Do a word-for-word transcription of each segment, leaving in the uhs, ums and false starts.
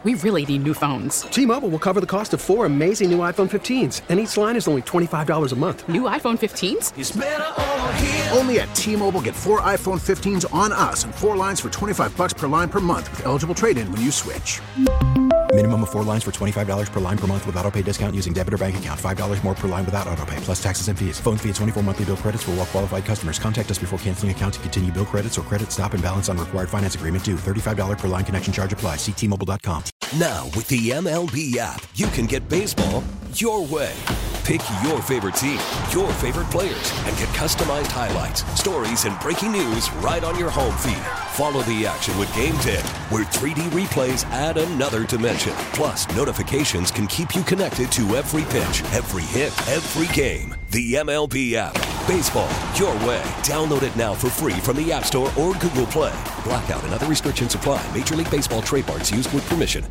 We really need new phones. T-Mobile will cover the cost of four amazing new iPhone fifteens, and each line is only twenty-five dollars a month. New iPhone fifteens? It's better over here. Only at T-Mobile, get four iPhone fifteens on us and four lines for twenty-five dollars per line per month with eligible trade-in when you switch. Minimum of four lines for twenty-five dollars per line per month with autopay discount using debit or bank account. five dollars more per line without autopay, plus taxes and fees. Phone fee at twenty-four monthly bill credits for well-qualified customers. Contact us before canceling account to continue bill credits or credit stop and balance on required finance agreement due. thirty-five dollars per line connection charge applies. See T Mobile dot com. Now, with the M L B app, you can get baseball your way. Pick your favorite team, your favorite players, and get customized highlights, stories, and breaking news right on your home feed. Follow the action with Game Day, where three D replays add another dimension. Plus, notifications can keep you connected to every pitch, every hit, every game. The M L B app. Baseball your way. Download it now for free from the App Store or Google Play. Blackout and other restrictions apply. Major League Baseball trademarks used with permission.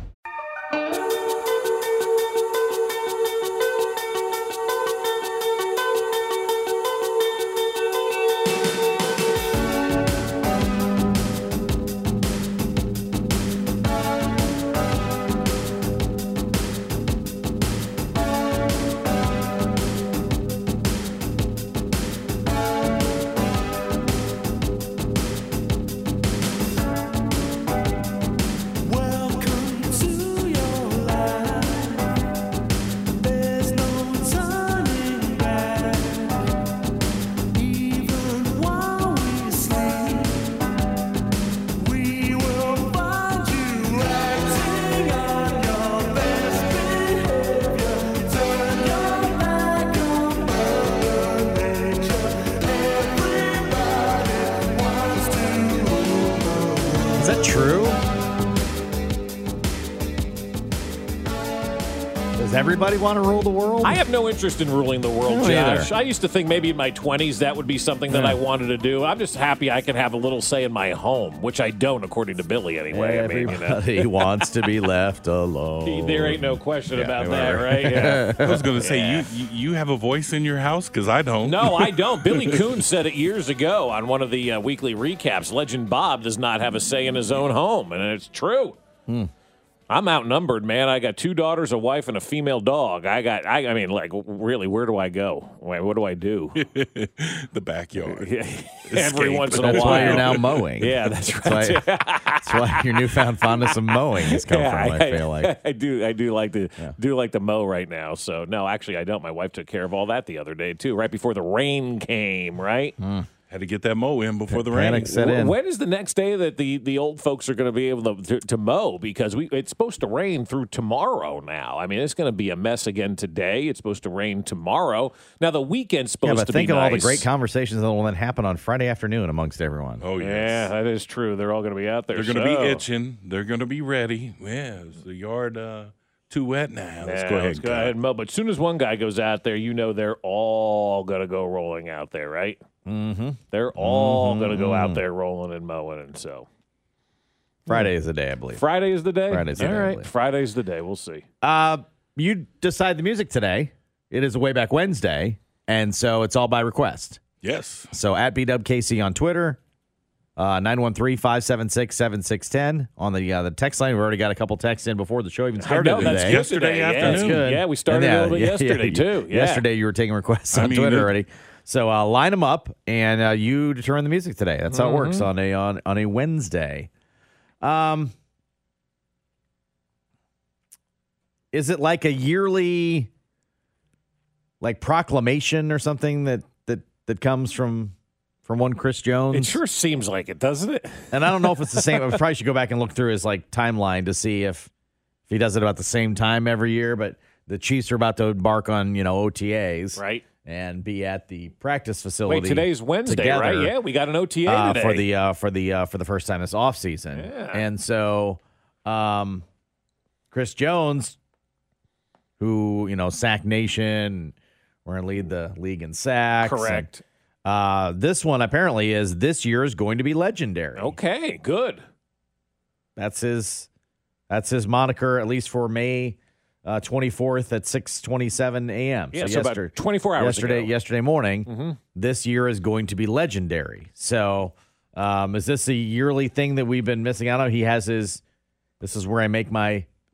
Is that true? Does everybody want to rule the world? I have no interest in ruling the world, No, Josh. either. I used to think maybe in my twenties that would be something that Yeah. I wanted to do. I'm just happy I can have a little say in my home, which I don't, according to Billy, anyway. I mean, you know. Everybody wants to be left alone. There ain't no question Yeah, about whatever. that, right? Yeah. I was going to say, Yeah. you, you you have a voice in your house? Because I don't. No, I don't. Billy Coon said it years ago on one of the uh, weekly recaps. Legend Bob does not have a say in his own home, and it's true. Hmm. I'm outnumbered, man. I got two daughters, a wife, and a female dog. I got, I, I mean, like, really, where do I go? Wait, what do I do? The backyard. Every Escape. once in a That's while. why you're now mowing. Yeah, that's That's right. why, that's why your newfound fondness of mowing has come Yeah, from, I, feel like. I do. I do like to Yeah. do like to mow right now. So no, actually, I don't. My wife took care of all that the other day too, right before the rain came. Right. Had to get that mow in before the Panic rain. set in. When is the next day that the, the old folks are going to be able to, to, to mow? Because we it's supposed to rain through tomorrow now. I mean, it's going to be a mess again today. It's supposed to rain tomorrow. Now, the weekend's supposed Yeah, but to think be of all the nice. great conversations that will then happen on Friday afternoon amongst everyone. Oh, yes. Yeah, that is true. They're all going to be out there. They're going to So- be itching. They're going to be ready. Yeah, is the yard uh, too wet now? Let's Yeah, go ahead. Let's and go cut. ahead and mow. But as soon as one guy goes out there, you know they're all going to go rolling out there, right? Mm-hmm. They're all going to go out Mhm. there rolling and mowing, and so Friday is the day, I believe. Friday is the day. Friday's the all day, I right, believe. Friday's the day. We'll see. Uh, you decide the music today. It is a Way Back Wednesday, and so it's all by request. Yes. So at B W K C on Twitter, uh, nine one three, five seven six, seven six one zero on the uh, the text line. We've already got a couple texts in before the show even started I know, that's today. good Yesterday today. Yeah, afternoon. that's good. Yeah, we started And, a little bit yeah, yesterday, yeah, too. Yeah. Yesterday you were taking requests I on mean, Twitter it- already. So uh, line them up, and uh, you determine the music today. That's how it works Mm-hmm. on a on, on a Wednesday. Um, is it like a yearly, like proclamation or something that that that comes from from one Chris Jones? It sure seems like it, doesn't it? And I don't know if it's the same. I probably should go back and look through his like timeline to see if if he does it about the same time every year. But the Chiefs are about to embark on you know O T As, Right. and be at the practice facility. Wait, today's Wednesday, together, right? Yeah, we got an O T A uh, today. for the uh, for the uh, for the first time this offseason. Yeah. And so, um, Chris Jones, who you know, Sack Nation, we're gonna lead the league in sacks. Correct. And, uh, this one apparently is this year is going to be legendary. Okay, good. That's his. That's his moniker, at least for May uh, twenty-fourth at six twenty-seven a.m. Yeah, so about yester- twenty-four hours yesterday, ago. yesterday morning. Mm-hmm. This year is going to be legendary. So, um, is this a yearly thing that we've been missing out on? He has his. This is where I make my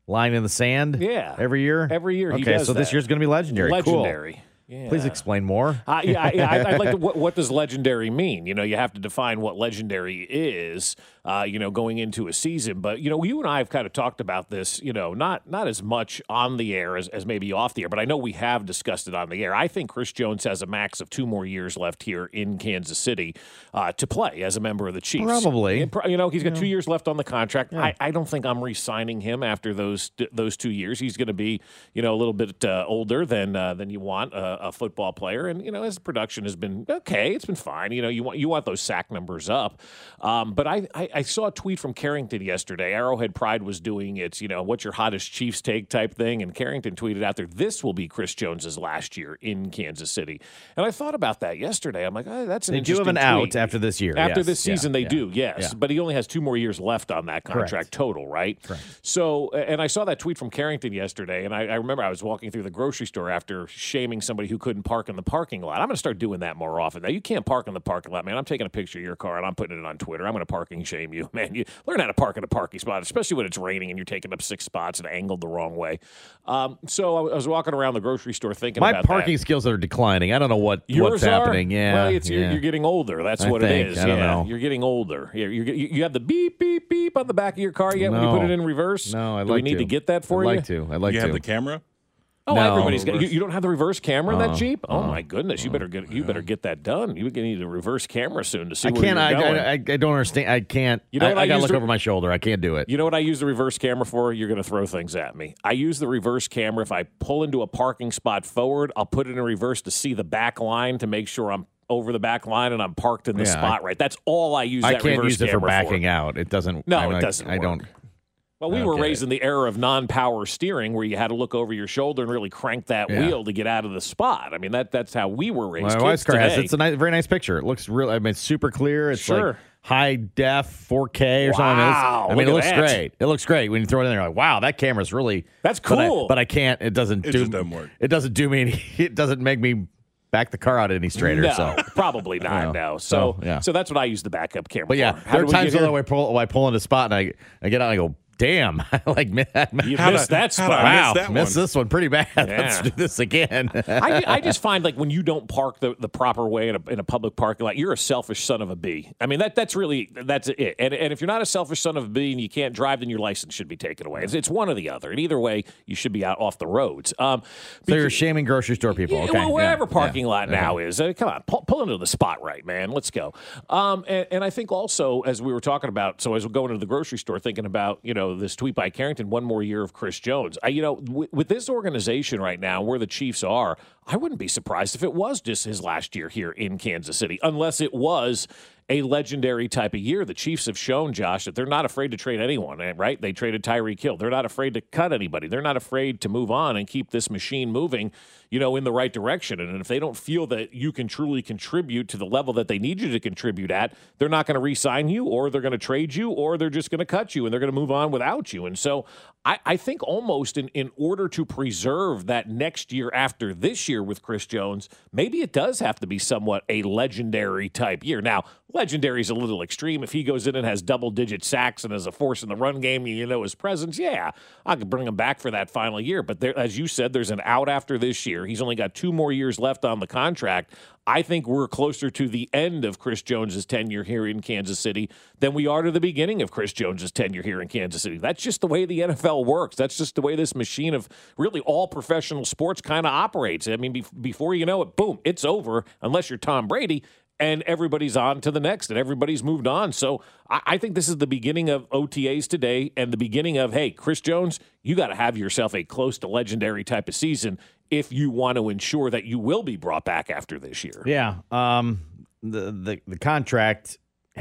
line in the sand? Yeah. Every year? Every year he Okay, does so this that. year's going to be legendary. Legendary. Cool. Yeah. Please explain more. Uh, yeah, yeah I, I'd like to, what, what does legendary mean? You know, you have to define what legendary is, uh, you know, going into a season. But, you know, you and I have kind of talked about this, you know, not not as much on the air as, as maybe off the air, but I know we have discussed it on the air. I think Chris Jones has a max of two more years left here in Kansas City uh, to play as a member of the Chiefs. Probably. And, you know, he's got yeah. two years left on the contract. Yeah. I, I don't think I'm re-signing him after those those two years. He's going to be, you know, a little bit uh, older than uh, than you want uh, a football player. And, you know, his production has been okay. It's been fine. You know, you want you want those sack numbers up. Um, but I, I, I saw a tweet from Carrington yesterday. Arrowhead Pride was doing its, you know, what's your hottest Chiefs take type thing. And Carrington tweeted out there, this will be Chris Jones's last year in Kansas City. And I thought about that yesterday. I'm like, oh, that's an they interesting do have an tweet. out after this year. After yes. this season, yeah, they yeah. do, yes. Yeah. But he only has two more years left on that contract Correct. total, right? Correct. So, and I saw that tweet from Carrington yesterday. And I, I remember I was walking through the grocery store after shaming somebody who couldn't park in the parking lot. I'm going to start doing that more often. Now, you can't park in the parking lot, man. I'm taking a picture of your car and I'm putting it on Twitter. I'm going to parking shame you, man. You learn how to park in a parking spot, especially when it's raining and you're taking up six spots and angled the wrong way. Um, so I was walking around the grocery store thinking My about parking that. skills are declining. I don't know what Yours what's are? happening. Yeah, well, it's, yeah. You're, you're getting older. That's I what think. it is. I don't yeah, know. You're getting older. You're, you're, you have the beep, beep, beep on the back of your car yet when you No. put it in reverse? No, I'd Do like we need to. to get that for I'd you? like to. I'd like you to. have the camera? Oh, No. everybody's got. You, you don't have the reverse camera in that Uh, Jeep? Oh uh, my goodness! You better get. You better get that done. You need a reverse camera soon to see I where can't. you're I, going. I, I, I don't understand. I can't. You know I, what I I gotta used look to- over my shoulder. I can't do it. You know what I use the reverse camera for? You're going to throw things at me. I use the reverse camera if I pull into a parking spot forward. I'll put it in reverse to see the back line to make sure I'm over the back line and I'm parked in the Yeah, spot I- right. That's all I use. I that can't reverse use it for camera backing out. It doesn't. No, I'm it like- doesn't I work. don't. Well, we I don't were get raised it. in the era of non-power steering, where you had to look over your shoulder and really crank that Yeah. wheel to get out of the spot. I mean, that that's how we were raised. My Kids wife's car has. today- It's a nice, very nice picture. It looks real. I mean, it's super clear. It's Sure. like high def, four K or Wow, something. It's- I mean, look it at looks that. great. It looks great when you throw it in there. Like, wow, that camera's really. That's but I- cool. But I, can't. It doesn't It do. just doesn't work. It doesn't do me. Any, it doesn't make me back the car out any straighter. No, So. probably not. No. No. So, So, yeah. so that's what I use the backup camera. But yeah, for. How there are did we times get when here? I pull, I pull in a spot and I, I get out and I go, damn, like man, You How'd missed I- that how'd spot. I wow, missed that missed one. this one pretty bad. Let's Yeah. do this again. I, I just find like when you don't park the, the proper way in a, in a public parking lot, you're a selfish son of a bee. I mean, that that's really, that's it. And, and if you're not a selfish son of a bee and you can't drive, then your license should be taken away. It's, it's one or the other. And either way, you should be out off the roads. Um, So you're because- shaming grocery store people. Yeah, Okay. well, wherever yeah, parking yeah. lot now is, uh, come on, pull, pull into the spot right, man. Let's go. Um, and, and I think also, as we were talking about, so as we're going into the grocery store, thinking about, you know, this tweet by Carrington, one more year of Chris Jones. I, you know, w- with this organization right now, where the Chiefs are, I wouldn't be surprised if it was just his last year here in Kansas City, unless it was a legendary type of year. The Chiefs have shown, Josh, that they're not afraid to trade anyone, right? They traded Tyreek Hill. They're not afraid to cut anybody. They're not afraid to move on and keep this machine moving, you know, in the right direction. And if they don't feel that you can truly contribute to the level that they need you to contribute at, they're not going to re-sign you, or they're going to trade you, or they're just going to cut you and they're going to move on without you. And so I, I think almost in, in order to preserve that next year after this year with Chris Jones, maybe it does have to be somewhat a legendary type year. Now, legendary is a little extreme. If he goes in and has double-digit sacks and is a force in the run game, you know his presence, yeah, I could bring him back for that final year. But there, as you said, there's an out after this year. He's only got two more years left on the contract. I think we're closer to the end of Chris Jones's tenure here in Kansas City than we are to the beginning of Chris Jones's tenure here in Kansas City. That's just the way the N F L works. That's just the way this machine of really all professional sports kind of operates. I mean, be- before you know it, boom, it's over, unless you're Tom Brady, and everybody's on to the next, and everybody's moved on. So I, I think this is the beginning of O T As today and the beginning of, hey, Chris Jones, you got to have yourself a close to legendary type of season if you want to ensure that you will be brought back after this year. Yeah. Um, the, the the contract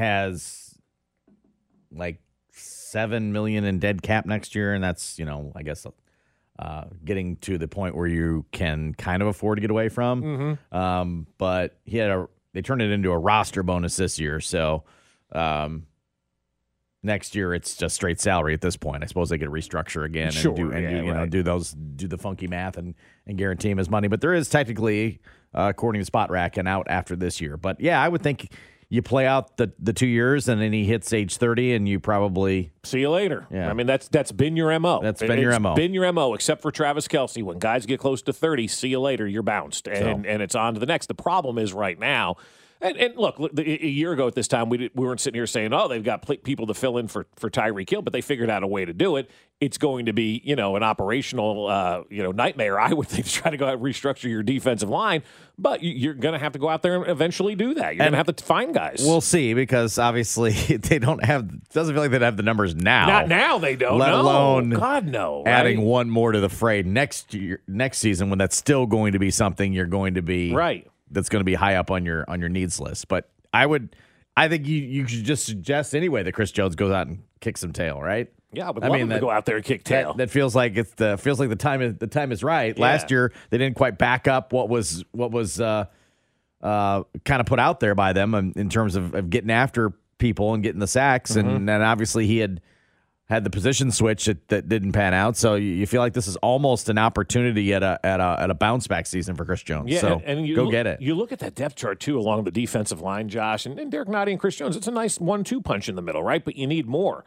has like seven million in dead cap next year, and that's, you know, I guess uh, getting to the point where you can kind of afford to get away from. Mm-hmm. Um, but he had a they turned it into a roster bonus this year, so um, next year it's just straight salary at this point. I suppose they could restructure again Sure, and do and yeah, do, you know right. do those do the funky math and and guarantee him his money. But there is technically, uh, according to Spot Rack, an out after this year. But yeah, I would think you play out the, the two years, and then he hits age thirty, and you probably see you later. Yeah. I mean, that's that's been your M O. That's been it's your M O. Been your M O, except for Travis Kelce. When guys get close to thirty, see you later. You're bounced, and So. and it's on to the next. The problem is right now. And, and look, a year ago at this time, we, did, we weren't sitting here saying, oh, they've got pl- people to fill in for, for Tyreek Hill, but they figured out a way to do it. It's going to be, you know, an operational, uh, you know, nightmare, I would think, to try to go out and restructure your defensive line. But you're going to have to go out there and eventually do that. You're going to have to find guys. We'll see, because obviously they don't have – doesn't feel like they have the numbers now. Not now they don't. Let no. alone God, no. adding right? one more to the fray next year, next season, when that's still going to be something you're going to be – Right. That's going to be high up on your on your needs list. But I would – I think you, you should just suggest anyway that Chris Jones goes out and kicks some tail, right? Yeah, I would I love mean, him that- to go out there and kick tail. That, that feels like it's the feels like the time is the time is right. Yeah. Last year they didn't quite back up what was what was uh, uh, kind of put out there by them in, in terms of, of getting after people and getting the sacks, Mm-hmm. and then obviously he had had the position switch that, that didn't pan out. So you, you feel like this is almost an opportunity at a at a at a bounce back season for Chris Jones. Yeah, so and, and you go look, get it. You look at that depth chart, too, along the defensive line, Josh, and, and Derek Nottie and Chris Jones. It's a nice one two punch in the middle, right? But you need more.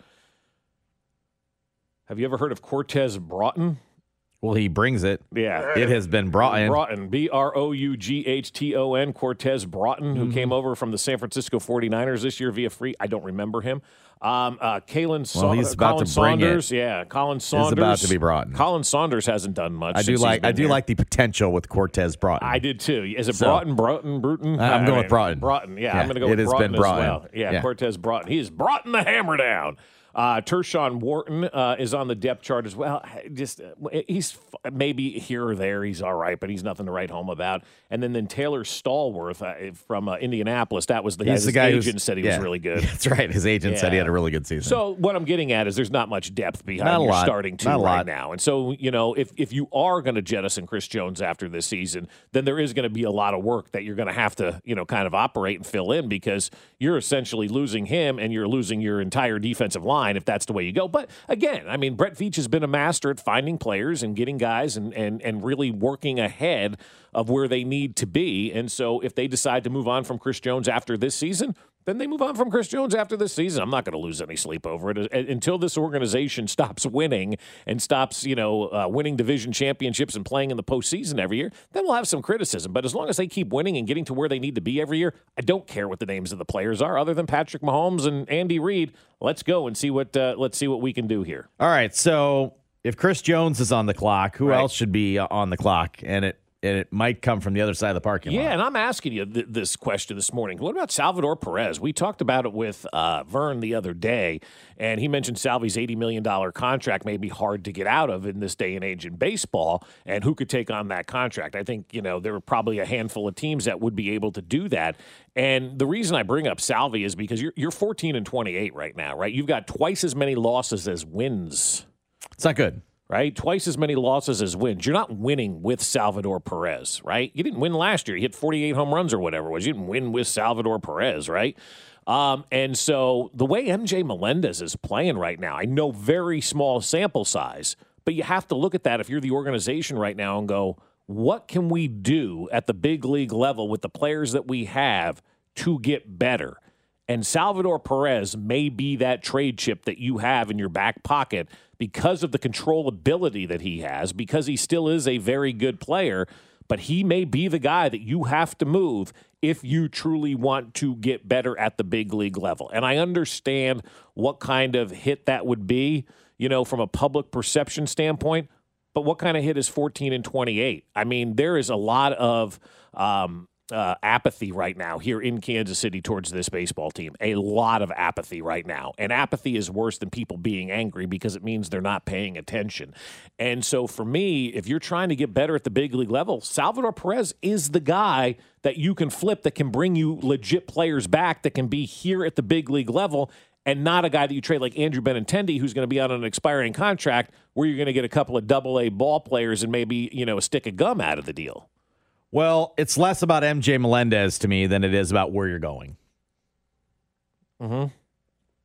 Have you ever heard of Cortez Broughton? Well, he brings it. Yeah. It has been brought in. Broughton, B R O U G H T O N, Cortez Broughton, who Mm-hmm. came over from the San Francisco forty-niners this year via free. I don't remember him. Um, uh, Kalen Well, he's Sa- about Colin to bring it. Saunders. Yeah, Colin Saunders. about to be Broughton. Colin Saunders hasn't done much. I do since he's like I been do here. like the potential with Cortez Broughton. I did too. Is it So- Broughton, Broughton, Bruton? I'm I going with mean, Broughton. Broughton, yeah, Yeah, I'm going to go it with has Broughton been Broughton. as well. Yeah, Yeah. Cortez Broughton. He is Broughton the hammer down. Uh, Tershawn Wharton uh, is on the depth chart as well. Just uh, he's f- maybe here or there. He's all right, but he's nothing to write home about. And then then Taylor Stallworth uh, from uh, Indianapolis. That was the guy. He's His the guy who's- agent said he yeah. was really good. That's right. His agent said he Yeah. had a really good season. So what I'm getting at is there's not much depth behind Not a your lot. starting team Not a right lot. now. And so, you know, if, if you are going to jettison Chris Jones after this season, then there is going to be a lot of work that you're going to have to, you know, kind of operate and fill in, because you're essentially losing him and you're losing your entire defensive line if that's the way you go. But again, I mean, Brett Veach has been a master at finding players and getting guys and, and, and really working ahead of where they need to be. And so if they decide to move on from Chris Jones after this season, then they move on from Chris Jones after this season. I'm not going to lose any sleep over it. Until this organization stops winning and stops, you know, uh, winning division championships and playing in the postseason every year, then we'll have some criticism. But as long as they keep winning and getting to where they need to be every year, I don't care what the names of the players are, other than Patrick Mahomes and Andy Reid. Let's go and see what uh, let's see what we can do here. All right, so if Chris Jones is on the clock, who Right. else should be uh, on the clock? And it and it might come from the other side of the parking lot. Yeah, and I'm asking you th- this question this morning. What about Salvador Perez? We talked about it with uh, Vern the other day, and he mentioned Salvi's eighty million dollars contract may be hard to get out of in this day and age in baseball, and who could take on that contract? I think, you know, there are probably a handful of teams that would be able to do that. And the reason I bring up Salvi is because you're, you're fourteen and twenty-eight right now, right? You've got twice as many losses as wins. It's not good. Right? Twice as many losses as wins. You're not winning with Salvador Perez, right? You didn't win last year. You hit forty-eight home runs or whatever it was. You didn't win with Salvador Perez, right? Um, and so the way M J Melendez is playing right now, I know very small sample size, but you have to look at that if you're the organization right now and go, what can we do at the big league level with the players that we have to get better? And Salvador Perez may be that trade chip that you have in your back pocket because of the controllability that he has, because he still is a very good player, but he may be the guy that you have to move if you truly want to get better at the big league level. And I understand what kind of hit that would be, you know, from a public perception standpoint, but what kind of hit is fourteen and twenty-eight? I mean, there is a lot of um, uh, apathy right now here in Kansas City towards this baseball team. A lot of apathy right now. And apathy is worse than people being angry because it means they're not paying attention. And so for me, if you're trying to get better at the big league level, Salvador Perez is the guy that you can flip that can bring you legit players back that can be here at the big league level, and not a guy that you trade like Andrew Benintendi, who's going to be on an expiring contract where you're going to get a couple of double A ball players and maybe, you know, a stick of gum out of the deal. Well, it's less about M J Melendez to me than it is about where you're going. Mm-hmm.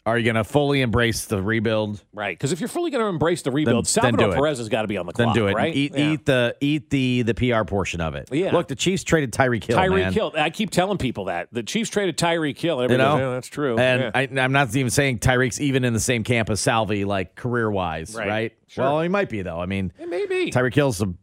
Are you going to fully embrace the rebuild? Right, because if you're fully going to embrace the rebuild, Then- then Salvador do it. Perez has got to be on the clock, Then do it. right? Eat, Yeah. eat the eat the the P R portion of it. Yeah. Look, the Chiefs traded Tyreek Hill. Tyreek man. Hill. I keep telling people that. The Chiefs traded Tyreek Hill. And You everybody know, goes, yeah, that's true. And Yeah. I, I'm not even saying Tyreek's even in the same camp as Salvi, like career wise, Right. right? Sure. Well, he might be though. I mean, It may be. Tyreek Hill's the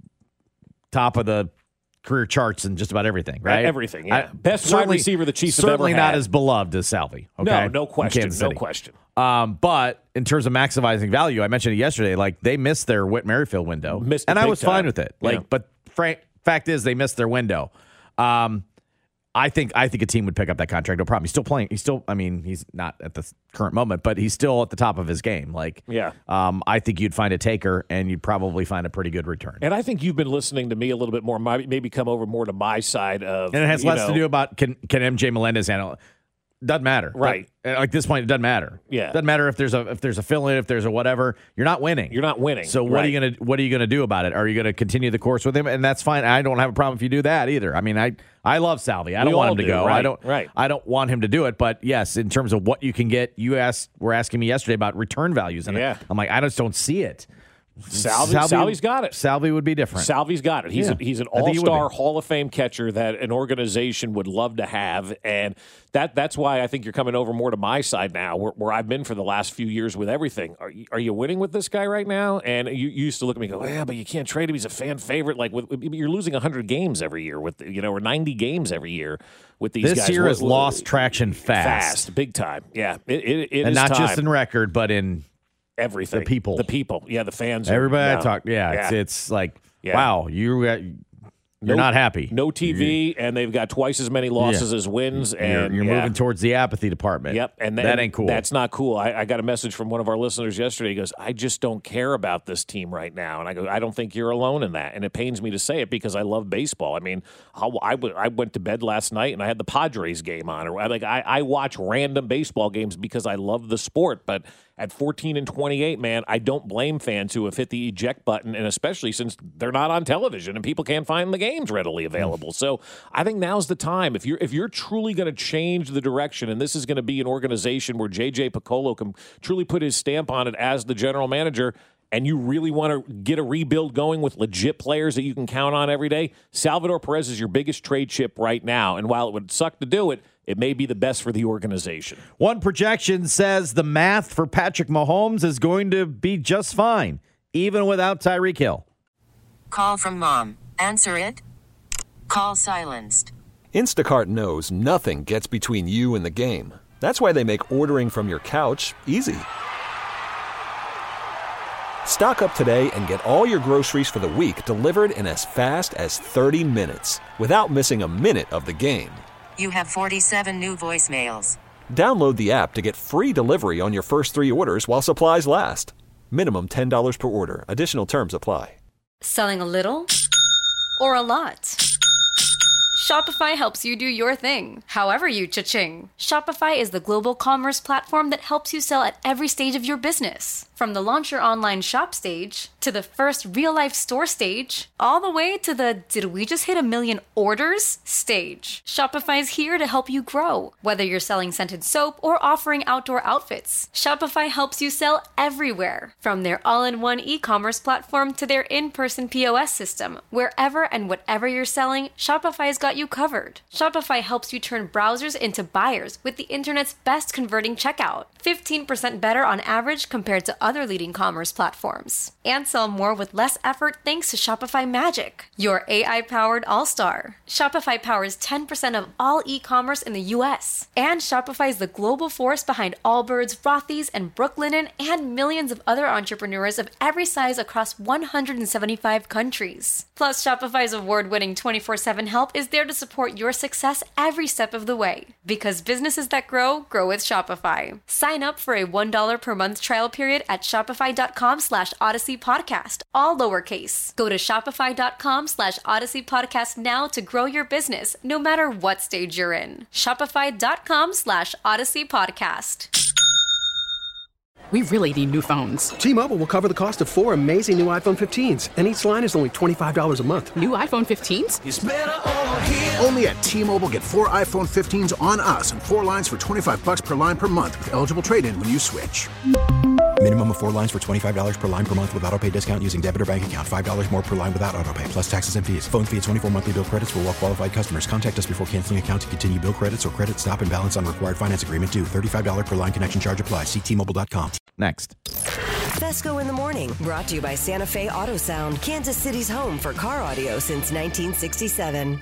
top of the career charts and just about everything, right? Everything, yeah. I- Best wide certainly- receiver the Chiefs have certainly ever not had. as beloved as Salvi. Okay? No, no in question. Kansas No City. question. Um, but in terms of maximizing value, I mentioned it yesterday. Like they missed their Whit Merrifield window, Missed it and I big was fine time. with it. Like, Yeah. but frank fact is, they missed their window. Um, I think I think a team would pick up that contract. No problem. He's still playing. He's still. I mean, he's not at the current moment, but he's still at the top of his game. Like, Yeah. Um, I think you'd find a taker, and you'd probably find a pretty good return. And I think you've been listening to me a little bit more, my- maybe come over more to my side of. And it has you less know, to do about can can M J Melendez handle it. Doesn't matter. Right. Like, at this point, it doesn't matter. Yeah. Doesn't matter if there's a if there's a fill in, if there's a whatever. You're not winning. You're not winning. So what are you Right. gonna what are you gonna do about it? Are you gonna continue the course with him? And that's fine. I don't have a problem if you do that either. I mean, I I love Salvi. I We don't want all him to do, go. I right, don't right. I don't want him to do it. But yes, in terms of what you can get, you asked were asking me yesterday about return values, and Yeah. I'm like, I just don't see it. Salvi, Salvi's got it. Salvi would be different. Salvi's got it. He's Yeah. a, he's an I think he would all-star be. Hall of Fame catcher that an organization would love to have, and that that's why I think you're coming over more to my side now, where, where I've been for the last few years with everything. Are you, are you winning with this guy right now? And you, you used to look at me and go, yeah, but you can't trade him. He's a fan favorite. Like with, you're losing one hundred games every year with you know, or ninety games every year with these This guys. year What- has what- lost traction fast, fast, big time. Yeah, it, it, it and is not time. just in record, but in everything. the people. the people. Yeah, the fans. are- everybody I no. talk. Yeah, It's, it's like Yeah. wow, you uh, you're No- not happy. No T V, and they've got twice as many losses as wins. You're, And you're yeah. moving towards the apathy department. Yep, and that ain't cool. That's not cool. I, I got a message from one of our listeners yesterday. He goes, "I just don't care about this team right now." And I go, "I don't think you're alone in that." And it pains me to say it because I love baseball. I mean, how, I, w- I went to bed last night and I had the Padres game on. Or I, like I, I watch random baseball games because I love the sport. But at fourteen and twenty-eight, man, I don't blame fans who have hit the eject button, and especially since they're not on television and people can't find the games readily available. So I think now's the time. If you're if you're truly going to change the direction, and this is going to be an organization where J J Piccolo can truly put his stamp on it as the general manager, and you really want to get a rebuild going with legit players that you can count on every day, Salvador Perez is your biggest trade chip right now. And while it would suck to do it, it may be the best for the organization. One projection says the math for Patrick Mahomes is going to be just fine, even without Tyreek Hill. Call from mom. Answer it. Call silenced. Instacart knows nothing gets between you and the game. That's why they make ordering from your couch easy. Stock up today and get all your groceries for the week delivered in as fast as thirty minutes without missing a minute of the game. You have forty-seven new voicemails. Download the app to get free delivery on your first three orders while supplies last. Minimum ten dollars per order. Additional terms apply. Selling a little or a lot? Shopify helps you do your thing, however you cha-ching. Shopify is the global commerce platform that helps you sell at every stage of your business. From the launch your online shop stage, to the first real-life store stage, all the way to the did we just hit a million orders stage. Shopify's here to help you grow. Whether you're selling scented soap or offering outdoor outfits, Shopify helps you sell everywhere. From their all-in-one e-commerce platform to their in-person P O S system, wherever and whatever you're selling, Shopify's got you covered. Shopify helps you turn browsers into buyers with the internet's best converting checkout. fifteen percent better on average compared to other leading commerce platforms. And sell more with less effort thanks to Shopify Magic, your A I-powered all-star. Shopify powers ten percent of all e-commerce in the U S. And Shopify is the global force behind Allbirds, Rothy's, and Brooklinen, and millions of other entrepreneurs of every size across one hundred seventy-five countries. Plus, Shopify's award-winning twenty-four seven help is there to support your success every step of the way. Because businesses that grow, grow with Shopify. Sign up for a one dollar per month trial period at shopify.com slash Odyssey Podcast, all lowercase. Go to shopify.com slash Odyssey Podcast now to grow your business, no matter what stage you're in. Shopify.com slash Odyssey Podcast. We really need new phones. T-Mobile will cover the cost of four amazing new iPhone fifteens, and each line is only twenty-five dollars a month. New iPhone fifteens? It's better over here. Only at T-Mobile, get four iPhone fifteens on us and four lines for twenty-five bucks per line per month with eligible trade-in when you switch. Minimum of four lines for twenty-five dollars per line per month with autopay discount using debit or bank account. five dollars more per line without autopay, plus taxes and fees. Phone fee at twenty-four monthly bill credits for well-qualified customers. Contact us before canceling account to continue bill credits or credit stop and balance on required finance agreement due. thirty-five dollars per line connection charge applies. See T Mobile dot com. Next. Fesco in the Morning, brought to you by Santa Fe Auto Sound, Kansas City's home for car audio since nineteen sixty-seven.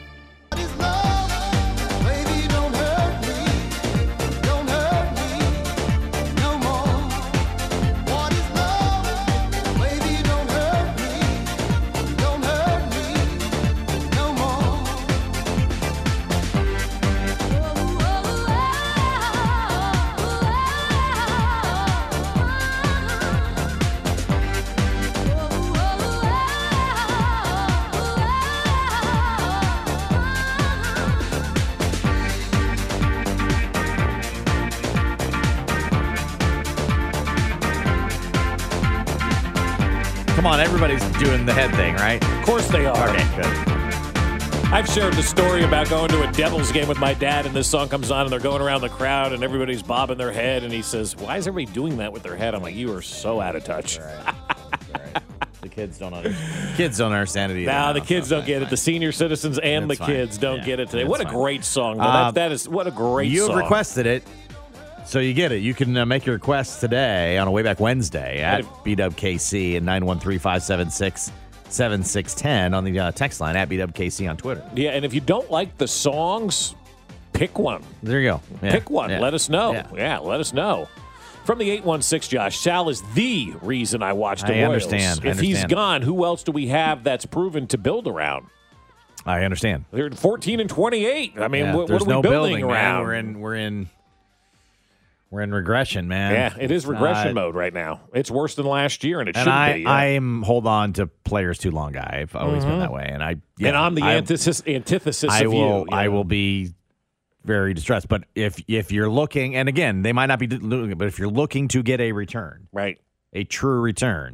Come on, everybody's doing the head thing, right? Of course they are. Okay, good. I've shared the story about going to a Devils game with my dad, and this song comes on, and they're going around the crowd, and everybody's bobbing their head, and he says, "Why is everybody doing that with their head?" I'm like, "You are so out of touch." All right. All right. The kids don't understand. Kids don't understand it either. Nah, No, the kids okay, don't get fine. it. The senior citizens and That's the fine. kids don't Yeah, get it today. that's What a fine. great song. though. Uh, that, that is what a great you song. have requested it, so you get it. You can uh, make your request today on a Way Back Wednesday at B W K C and nine one three, five seven six, seven six one zero on the uh, text line at B W K C on Twitter. Yeah, and if you don't like the songs, pick one. There you go. Yeah. Pick one. Yeah. Let us know. Yeah. Yeah. let us know. From the eight one six, Josh, Sal is the reason I watched the I Royals. understand. I If he's understand. gone, who else do we have that's proven to build around? I understand. They're fourteen and twenty-eight. I mean, Yeah, what, there's what are we no building, building, around? man. We're in. We're in. We're in regression, man. Yeah, it is It's regression not- mode right now. It's worse than last year, and it And should I, be. Yeah. I'm hold on to players too long, guy. I've always been Mhm. that way, and I. Yeah, and I'm the I, antithesis, antithesis I of will. you. you I know? will be very distressed. But if if you're looking, and again, they might not be looking, but if you're looking to get a return, right, a true return,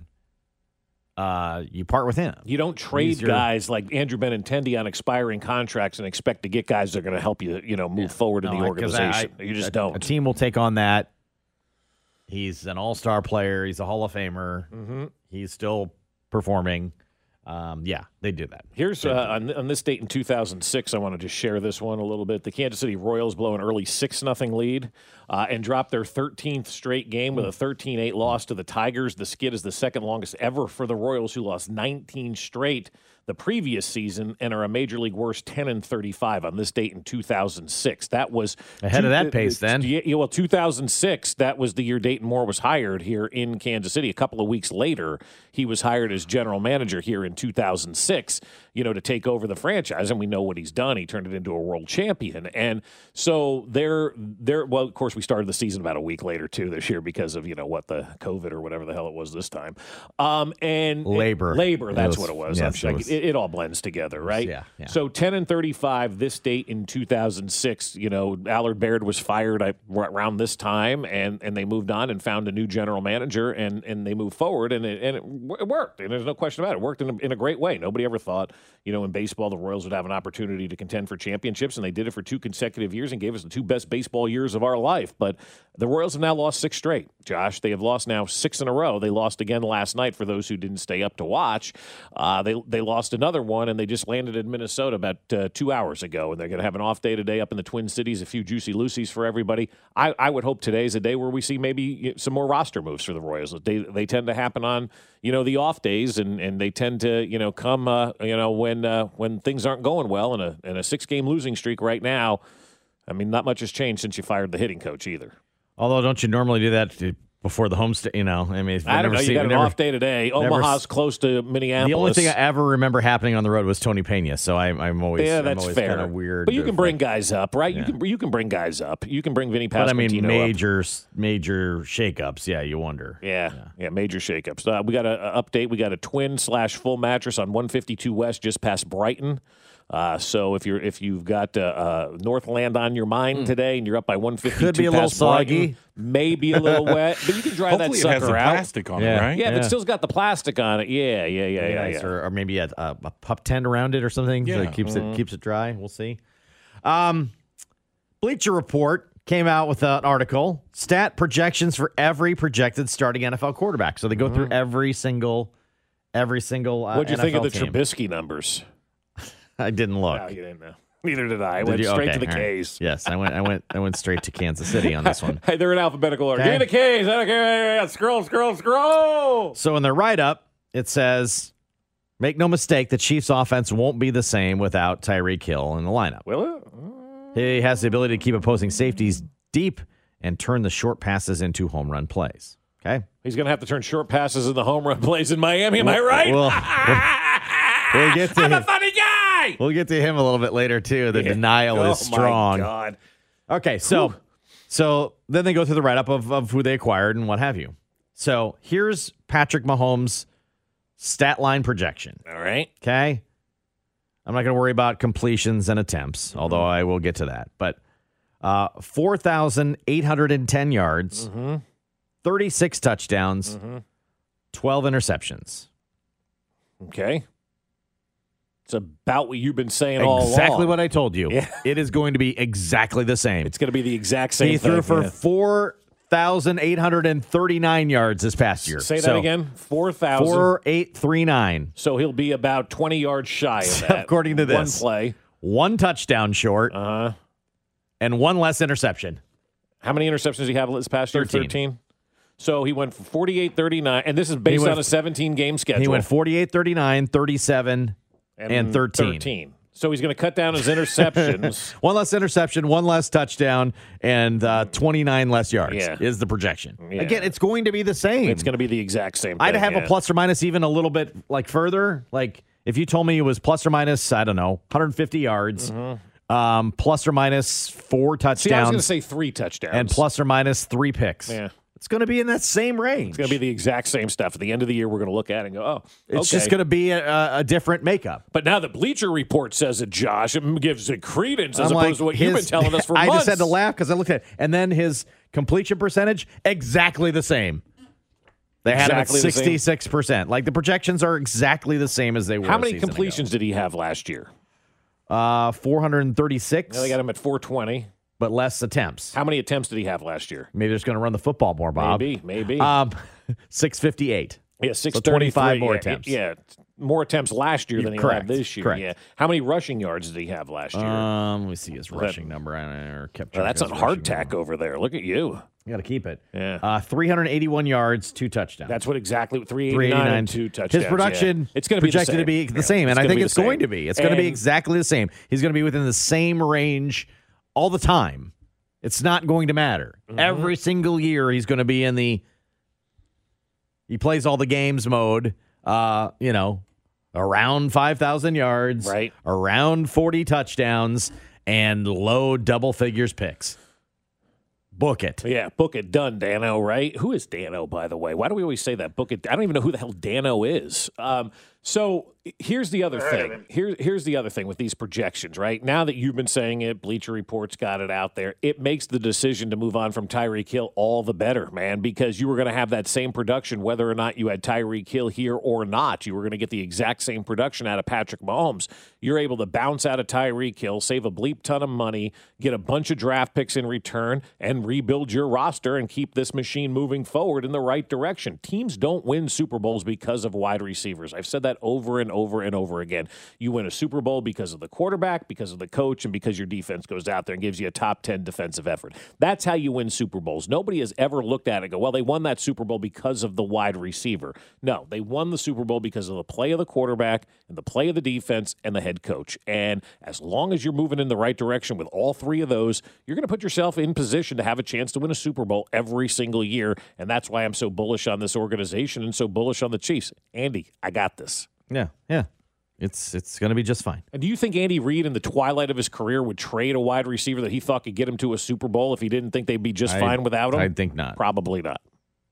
uh, you part with him. You don't trade He's your- guys like Andrew Benintendi on expiring contracts and expect to get guys that are going to help you, you know, move forward in No, the I- 'cause I- organization. I- you just a, don't. A team will take on that. He's an all-star player. He's a Hall of Famer. Mm-hmm. He's still performing. Um, yeah, they do that. Here's uh, on, on this date in two thousand six. I want to just share this one a little bit. The Kansas City Royals blow an early six nothing lead uh, and drop their thirteenth straight game with a thirteen eight loss to the Tigers. The skid is the second longest ever for the Royals, who lost nineteen straight the previous season and are a major league worst ten and thirty-five on this date in two thousand six. That was Ahead of that pace, uh, then. Yeah, yeah, well, two thousand six, that was the year Dayton Moore was hired here in Kansas City. A couple of weeks later, he was hired as general manager here in two thousand six, you know, to take over the franchise, and we know what he's done. He turned it into a world champion. And so they're, they're well, of course, we started the season about a week later, too, this year because of, you know, what, the COVID or whatever the hell it was this time. Um, and Labor. Labor, that's It was- what it was. yes, I'm sure it was- it, it all blends together, right? yeah, yeah. So ten and thirty-five this date in two thousand six, you know, Allard Baird was fired I, around this time, and, and they moved on and found a new general manager, and, and they moved forward, and it, and it, w- it worked, and there's no question about it. It worked in a, in a great way. Nobody ever thought, you know, in baseball the Royals would have an opportunity to contend for championships, and they did it for two consecutive years and gave us the two best baseball years of our life. But the Royals have now lost six straight, Josh. They have lost now six in a row. They lost again last night for those who didn't stay up to watch. Uh, they, they lost another one, and they just landed in Minnesota about uh, two hours ago, and they're going to have an off day today up in the Twin Cities, a few juicy Lucy's for everybody. I, I would hope today is a day where we see maybe some more roster moves for the Royals. They they tend to happen on, you know, the off days, and, and they tend to, you know, come, uh, you know, when uh, when things aren't going well, in a, in a six-game losing streak right now. I mean, not much has changed since you fired the hitting coach either. Although, don't you normally do that to, before the homestand? You know, I mean, I don't know. You seen, got an never, off day today. never Omaha's s- close to Minneapolis. The only thing I ever remember happening on the road was Tony Pena, so I, I'm always yeah, I'm that's always fair. kind of weird. But you if, can bring like, guys up, right? Yeah. You can you can bring guys up. You can bring Vinny Pasquantino But I mean, up. major major shakeups. Yeah, you wonder. Yeah, yeah, yeah, major shakeups. Uh, we got a, a update. We got a twin slash full mattress on one fifty-two West, just past Brighton. Uh, so if you're if you've got uh, uh, Northland on your mind mm. today and you're up by one fifty-two, could be a little soggy, Brighton, maybe a little wet, but you can dry that Hopefully sucker it has the out. plastic on yeah. it, right? Yeah, yeah, if it still's got the plastic on it. Yeah, yeah, yeah, yeah. Nice. yeah. Or, or maybe a, a, a pup tent around it or something. Yeah. So it keeps Mm-hmm. it keeps it dry. We'll see. Um, Bleacher Report came out with an article, stat projections for every projected starting N F L quarterback. So they go mm-hmm. through every single, every single. Uh, What'd you N F L think of the team. Trubisky numbers? I didn't look. No, you didn't know. Neither did I. I Did went you? straight Okay, to the all right. K's. Yes, I went. I went. I went straight to Kansas City on this one. Hey, they're in alphabetical order. Okay. Give me the K's. I don't care. Scroll, scroll, scroll. So in their write-up, it says, "Make no mistake, the Chiefs' offense won't be the same without Tyreek Hill in the lineup. Will it? He has the ability to keep opposing safeties deep and turn the short passes into home run plays." Okay, he's going to have to turn short passes in the home run plays in Miami. Am I right? We'll, we'll, we'll get to I'm him. a funny guy. We'll get to him a little bit later too. The Yeah. denial oh, is strong. My God. Okay, so Whew. so then they go through the write-up of, of who they acquired and what have you. So here's Patrick Mahomes' stat line projection. All right. Okay. I'm not going to worry about completions and attempts, mm-hmm. although I will get to that. But uh, four thousand eight hundred ten yards, mm-hmm. thirty-six touchdowns, mm-hmm. twelve interceptions. Okay. It's about what you've been saying all along. Exactly what I told you. Yeah. It is going to be exactly the same. It's going to be the exact same he thing. threw for yeah. four thousand eight hundred thirty-nine yards this past year. Say that so, again. four thousand. four thousand eight hundred thirty-nine. So he'll be about twenty yards shy of that. According to this. One play. One touchdown short. Uh-huh. And one less interception. How many interceptions did he have this past year? thirteen. thirteen. So he went from forty-eight thirty-nine, and this is based went, on a seventeen-game schedule. He went forty-eight thirty-nine, thirty-seven, and, and thirteen. thirteen. So he's going to cut down his interceptions. One less interception, one less touchdown, and uh, twenty-nine less yards yeah. is the projection. Yeah. Again, it's going to be the same. It's going to be the exact same thing. I'd have yeah. a plus or minus even a little bit like further. Like if you told me it was plus or minus, I don't know, one hundred fifty yards, mm-hmm. um, plus or minus four touchdowns. See, I was going to say three touchdowns. And plus or minus three picks. Yeah. It's going to be in that same range. It's going to be the exact same stuff. At the end of the year, we're going to look at it and go, oh, It's okay. just going to be a, a different makeup. But now the Bleacher Report says it, Josh. It gives it credence as I'm opposed like, to what his, you've been telling us for I months. just had to laugh because I looked at it. And then his completion percentage, exactly the same. They had Exactly it the at sixty-six percent. Like the projections are exactly the same as they were How a many season completions ago. did he have last year? Uh, four hundred thirty-six. Now they got him at four twenty. But less attempts. How many attempts did he have last year? Maybe they're just going to run the football more, Bob. Maybe, maybe. Um, six fifty-eight. Yeah, six so twenty-five more yeah, attempts. Yeah, more attempts last year than he Correct, had this year. correct. Yeah. How many rushing yards did he have last year? Um, let me see his rushing that, number. I kept well, that's on his hardtack over there. Look at you. You got to keep it. Yeah. Uh, three hundred eighty-one yards, two touchdowns. That's what exactly three eighty-nine and two touchdowns. His production yeah. it's going to be projected the to be the yeah, same, and I think it's the going to be. It's going to be exactly the same. He's going to be within the same range all the time. It's not going to matter. Mm-hmm. Every single year, he's going to be in the he plays all the games mode, uh, you know, around five thousand yards, right? Around forty touchdowns, and low double figures picks. Book it. Yeah, book it. Done, Dano, right? Who is Dano, by the way? Why do we always say that? Book it. I don't even know who the hell Dano is. Um, so here's the other thing. Here, here's the other thing with these projections, right? Now that you've been saying it, Bleacher Report's got it out there. It makes the decision to move on from Tyreek Hill all the better, man, because you were going to have that same production whether or not you had Tyreek Hill here or not. You were going to get the exact same production out of Patrick Mahomes. You're able to bounce out of Tyreek Hill, save a bleep ton of money, get a bunch of draft picks in return, and rebuild your roster and keep this machine moving forward in the right direction. Teams don't win Super Bowls because of wide receivers. I've said that over and over and over again. You win a Super Bowl because of the quarterback, because of the coach, and because your defense goes out there and gives you a top ten defensive effort. That's how you win Super Bowls. Nobody has ever looked at it and go, well, they won that Super Bowl because of the wide receiver. No, they won the Super Bowl because of the play of the quarterback and the play of the defense and the head coach. And as long as you're moving in the right direction with all three of those, you're going to put yourself in position to have a chance to win a Super Bowl every single year. And that's why I'm so bullish on this organization and so bullish on the Chiefs. Andy, I got this. Yeah, yeah. It's it's going to be just fine. And do you think Andy Reid, in the twilight of his career, would trade a wide receiver that he thought could get him to a Super Bowl if he didn't think they'd be just I, fine without him? I think not. Probably not.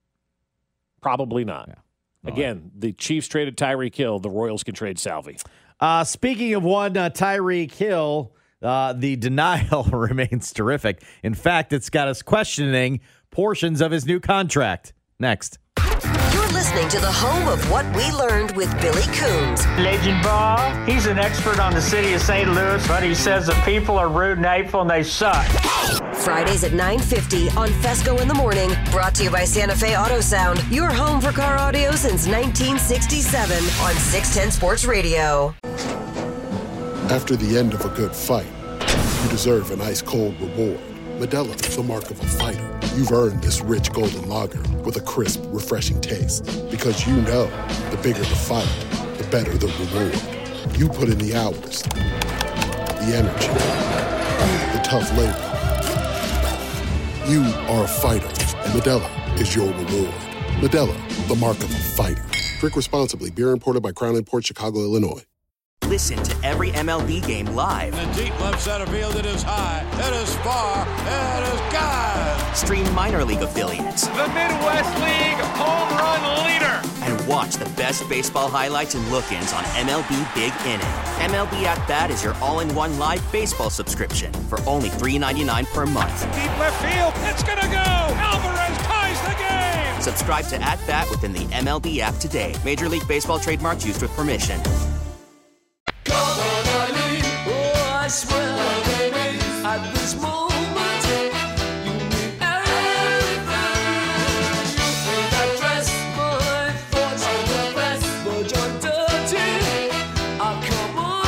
Probably not. Yeah. No, Again, I, the Chiefs traded Tyreek Hill. The Royals can trade Salvi. Uh, speaking of one, uh, Tyreek Hill, uh, the denial remains terrific. In fact, it's got us questioning portions of his new contract. Next. You're listening to the home of What We Learned with Billy Coons. Legend Bob, he's an expert on the city of Saint Louis, but he says the people are rude and hateful and they suck. Fridays at nine fifty on Fesco in the Morning. Brought to you by Santa Fe Auto Sound. Your home for car audio since nineteen sixty-seven on six ten Sports Radio. After the end of a good fight, you deserve an ice-cold reward. Modelo is the mark of a fighter. You've earned this rich golden lager with a crisp, refreshing taste. Because you know, the bigger the fight, the better the reward. You put in the hours, the energy, the tough labor. You are a fighter, and Modelo is your reward. Modelo, the mark of a fighter. Drink responsibly. Beer imported by Crown Imports, Chicago, Illinois. Listen to every M L B game live. In the deep left center field, it is high, it is far, it is gone. Stream minor league affiliates. The Midwest League home run leader. And watch the best baseball highlights and look-ins on M L B Big Inning. M L B At Bat is your all-in-one live baseball subscription for only three ninety-nine per month. Deep left field, it's gonna go. Alvarez ties the game. Subscribe to At Bat within the M L B app today. Major League Baseball trademarks used with permission. I swear, baby, at this moment, you mean everything. You think I dress my thoughts on the best, but you're dirty. Oh, come on,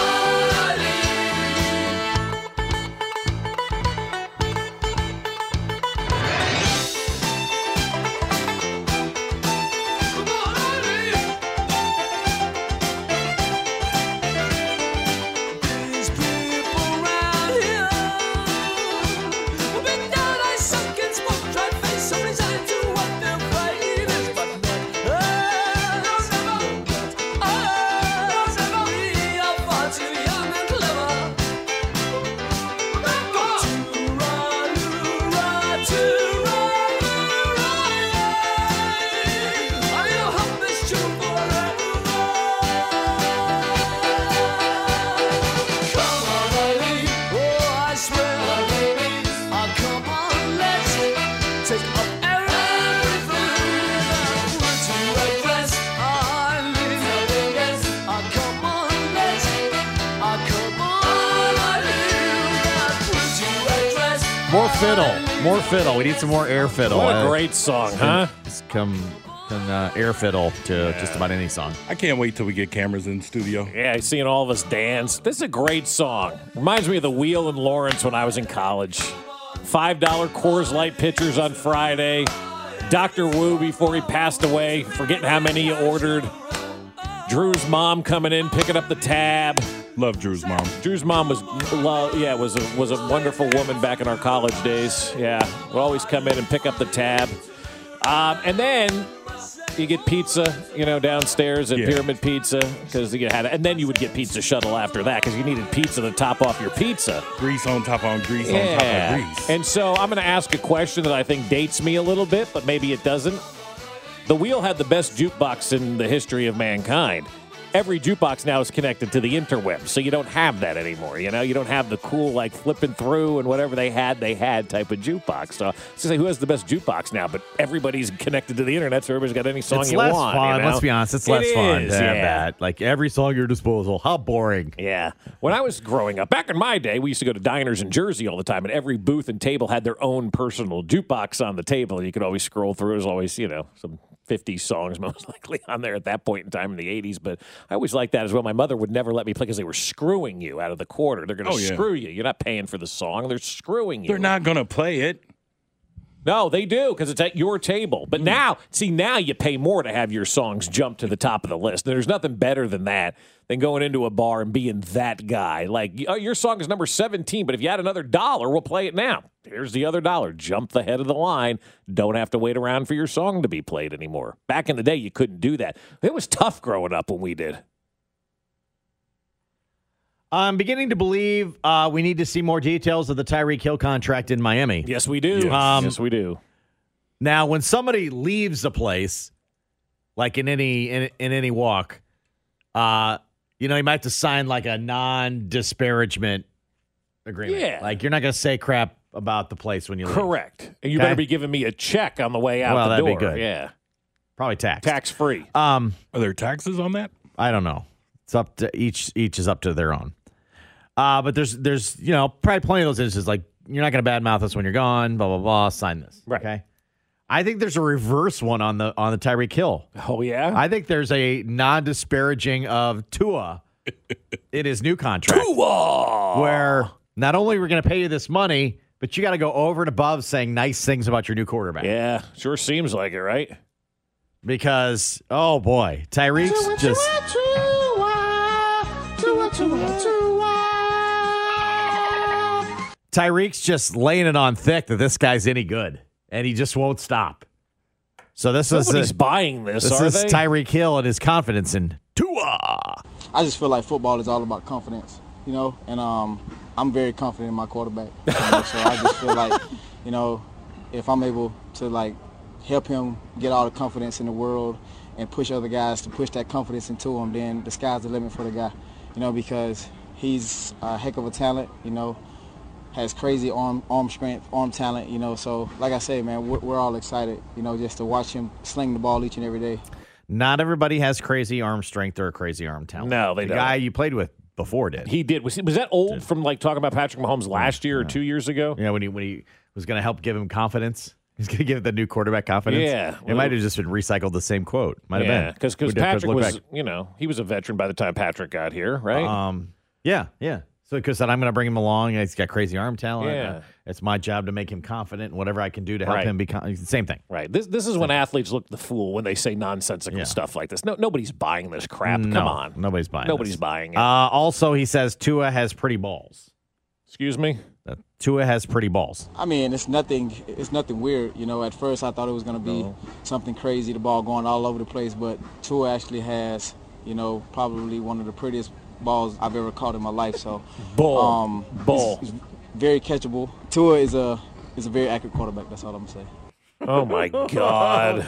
More fiddle. More fiddle. We need some more air fiddle. What a Uh, great song, can- huh? Just come, can uh, air fiddle to just about any song. I can't wait till we get cameras in the studio. Yeah, seeing all of us dance. This is a great song. Reminds me of the Wheel in Lawrence when I was in college. five dollar Coors Light pitchers on Friday. Doctor Wu before he passed away, forgetting how many he ordered. Drew's mom coming in, picking up the tab. Love Drew's mom. Drew's mom was, lo- yeah, was a, was a wonderful woman back in our college days. Yeah, would always come in and pick up the tab. Um, and then you get pizza, you know, downstairs at Yeah. Pyramid Pizza because you had, and then you would get Pizza Shuttle after that because you needed pizza to top off your pizza. Grease on top on grease on top Yeah. of grease. And so I'm going to ask a question that I think dates me a little bit, but maybe it doesn't. The Wheel had the best jukebox in the history of mankind. Every jukebox now is connected to the interweb, so you don't have that anymore. You know, you don't have the cool, like, flipping through and whatever they had, they had type of jukebox. So I was going to say, who has the best jukebox now? But everybody's connected to the internet, so everybody's got any song It's you less want. fun. You know? Let's be honest. It's It less fun is, to have yeah. that. Like every song at your disposal. How boring. Yeah. When I was growing up, back in my day, we used to go to diners in Jersey all the time, and every booth and table had their own personal jukebox on the table. You could always scroll through. There's always, you know, some fifty songs most likely on there at that point in time in the eighties. But I always liked that as well. My mother would never let me play because they were screwing you out of the quarter. They're going to Oh, yeah. screw you. You're not paying for the song. They're screwing you. They're not going to play it. No, they do because it's at your table. But now, see, now you pay more to have your songs jump to the top of the list. There's nothing better than that than going into a bar and being that guy. Like, oh, your song is number seventeen, but if you add another dollar, we'll play it now. Here's the other dollar. Jump the head of the line. Don't have to wait around for your song to be played anymore. Back in the day, you couldn't do that. It was tough growing up when we did. I'm beginning to believe uh, we need to see more details of the Tyreek Hill contract in Miami. Yes, we do. Yes. Um, yes, we do. Now, when somebody leaves a place, like in any in, in any walk, uh, you know, he might have to sign like a non-disparagement agreement. Yeah. Like, you're not going to say crap about the place when you leave. Correct. And you Okay? better be giving me a check on the way out Well, the that'd be door. good. Yeah. Probably tax. Tax-free. Um, Are there taxes on that? I don't know. It's up to each. Each is up to their own. Uh, but there's, there's, you know, probably plenty of those instances. Like, you're not going to badmouth us when you're gone. Blah blah blah. Sign this. Right. Okay. I think there's a reverse one on the on the Tyreek Hill. Oh yeah. I think there's a non-disparaging of Tua in his new contract. Tua! Where not only we're going to pay you this money, but you got to go over and above saying nice things about your new quarterback. Yeah, sure seems like it, right? Because, oh boy, Tyreek's just. Tyreek's just laying it on thick that this guy's any good, and he just won't stop. So this is Nobody's uh, buying this, This are is they? Tyreek Hill and his confidence in Tua. I just feel like football is all about confidence, you know, and um, I'm very confident in my quarterback. You know, so I just feel like, you know, if I'm able to like help him get all the confidence in the world and push other guys to push that confidence into him, then the sky's the limit for the guy, you know, because he's a heck of a talent, you know, has crazy arm arm strength, arm talent, you know. So like I say, man, we're, we're all excited, you know, just to watch him sling the ball each and every day. Not everybody has crazy arm strength or a crazy arm talent. No, they the don't. guy you played with before did. He did. Was, he, was that old from like talking about Patrick Mahomes last year or two years ago? Yeah, when he when he was going to help give him confidence. He's going to give the new quarterback confidence. Yeah. It might have just been recycled the same quote. Might have yeah, been. because We'd have to Patrick look was, back. you know, he was a veteran by the time Patrick got here, right? Um, yeah, yeah. So because said I'm going to bring him along. He's got crazy arm talent. Yeah. Uh, it's my job to make him confident. And whatever I can do to help Right. him become same thing. Right. This this is when athletes look the fool when they say nonsensical stuff like this. No, nobody's buying this crap. No, Come on, nobody's buying. Nobody's this. buying it. Uh, also, he says Tua has pretty balls. Excuse me. That Tua has pretty balls. I mean, it's nothing. It's nothing weird. You know, at first I thought it was going to be something crazy, the ball going all over the place. But Tua actually has, you know, probably one of the prettiest balls I've ever caught in my life. So, Bull. um, Bull. He's, he's very catchable. Tua is a is a very accurate quarterback. That's all I'm gonna say. Oh my God.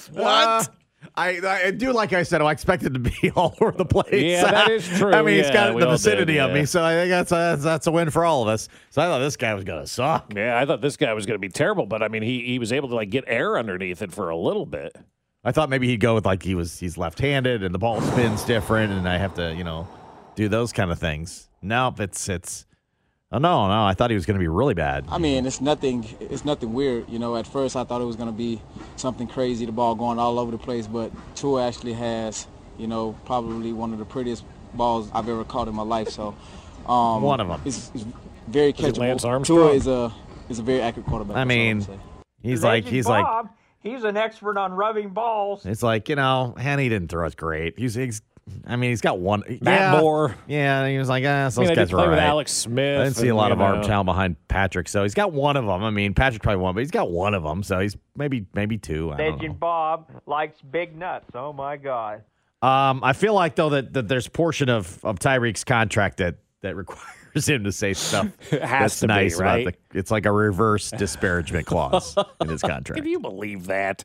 What? I, I do like I said. I expected to be all over the place. Yeah, that is true. I mean, he's Yeah, got we the all vicinity did, of me, yeah. so I think that's a, that's a win for all of us. So I thought this guy was gonna suck. Yeah, I thought this guy was going to be terrible, but I mean, he he was able to like get air underneath it for a little bit. I thought maybe he'd go with like he was he's left-handed and the ball spins different, and I have to you know do those kind of things. Nope, it's it's. Oh no, no! I thought he was going to be really bad. I mean, it's nothing. It's nothing weird. You know, at first I thought it was going to be something crazy, the ball going all over the place. But Tua actually has, you know, probably one of the prettiest balls I've ever caught in my life. So, um, One of 'em. It's, it's very Is it catchable. Lance Armstrong? Tua is a is a very accurate quarterback. I that's all I'm mean, saying. he's like he's like Bob, he's an expert on rubbing balls. it's like you know, Henny didn't throw it great. He's, he's I mean, he's got one. Matt yeah, Moore. Yeah, he was like, ah, so I mean, those I guys did are play all with right. Alex Smith. I didn't see a and, lot you of arm know. talent behind Patrick, so he's got one of them. I mean, Patrick probably won, but he's got one of them, so he's maybe maybe two. I don't know. Legend Bob likes big nuts. Oh my God. Um, I feel like though that, that there's a portion of, of Tyreek's contract that, that requires him to say stuff It has that's to be, nice right? about the. It's like a reverse disparagement clause in his contract. Can you believe that?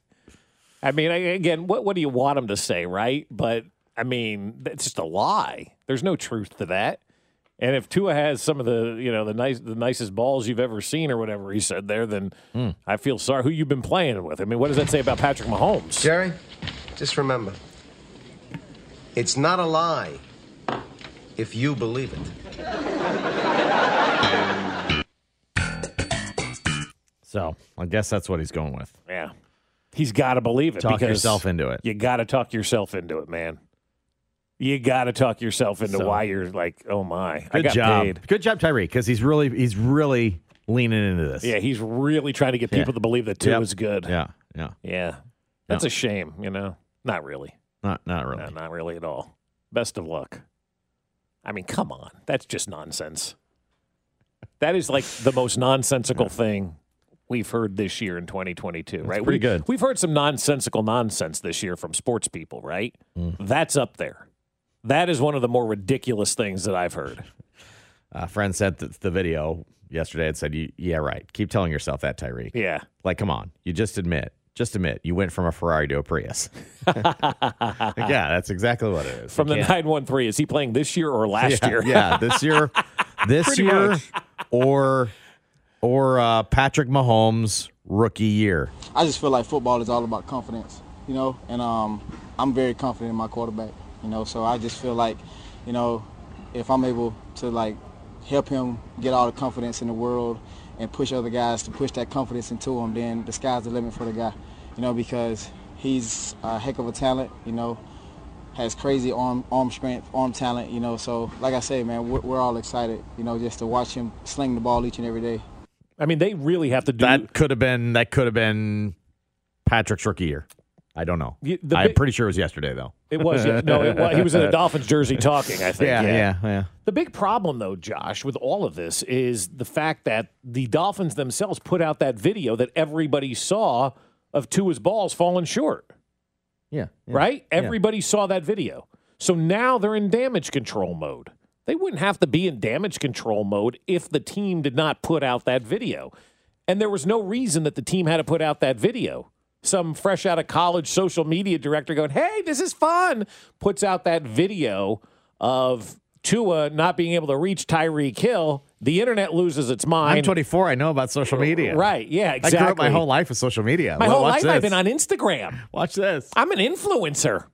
I mean, I- again, what what do you want him to say, right? But I mean, that's just a lie. There's no truth to that. And if Tua has some of the, you know, the nice, the nicest balls you've ever seen, or whatever he said there, then Mm. I feel sorry. Who you been playing with? I mean, what does that say about Patrick Mahomes? Jerry, just remember, it's not a lie if you believe it. So I guess that's what he's going with. Yeah, he's got to believe it. Talk because yourself into it. You got to talk yourself into it, man. You got to talk yourself into So- why you're like, oh my, I Good got job, paid. good job, Tyreek, because he's really he's really leaning into this. Yeah, he's really trying to get people Yeah. to believe that Tua Yep. is good. Yeah, yeah, Yeah. That's a shame, you know? Not really. not not really. No, not really at all. Best of luck. I mean, come on. That's just nonsense. That is like the most nonsensical thing we've heard this year in twenty twenty-two, right? pretty we, good. We've heard some nonsensical nonsense this year from sports people, right? That's up there. That is one of the more ridiculous things that I've heard. A friend sent the, the video yesterday and said, "You- "Yeah, right. Keep telling yourself that, Tyreek. Yeah. Like, come on. You just admit just admit you went from a Ferrari to a Prius. Yeah, that's exactly what it is. From You the can't- nine one three, is he playing this year or last yeah, year? Yeah, this year, this Pretty year, much. or or uh, Patrick Mahomes rookie year. I just feel like football is all about confidence, you know, and um, I'm very confident in my quarterback, you know, so I just feel like, you know, if I'm able to, like, help him get all the confidence in the world and push other guys to push that confidence into him, then the sky's the limit for the guy, you know, because he's a heck of a talent, you know, has crazy arm arm strength, arm talent, you know, so like I say, man, we're, we're all excited, you know, just to watch him sling the ball each and every day. I mean, they really have to do That could have been that could have been Patrick's rookie year. I don't know. You- the I'm big- pretty sure it was yesterday, though. It was, yeah. No, it was, he was in a Dolphins jersey talking, I think. Yeah, yeah, yeah, yeah. The big problem, though, Josh, with all of this is the fact that the Dolphins themselves put out that video that everybody saw of Tua's balls falling short, Yeah. yeah. right? Yeah. Everybody saw that video. So now they're in damage control mode. They wouldn't have to be in damage control mode if the team did not put out that video. And there was no reason that the team had to put out that video. Some fresh out of college social media director going, hey, this is fun, puts out that video of Tua not being able to reach Tyreek Hill. The internet loses its mind. I'm twenty-four. I know about social media. Right, yeah, exactly. I grew up my whole life with social media. My Wa- whole watch life I've this. been on Instagram. Watch this. I'm an influencer.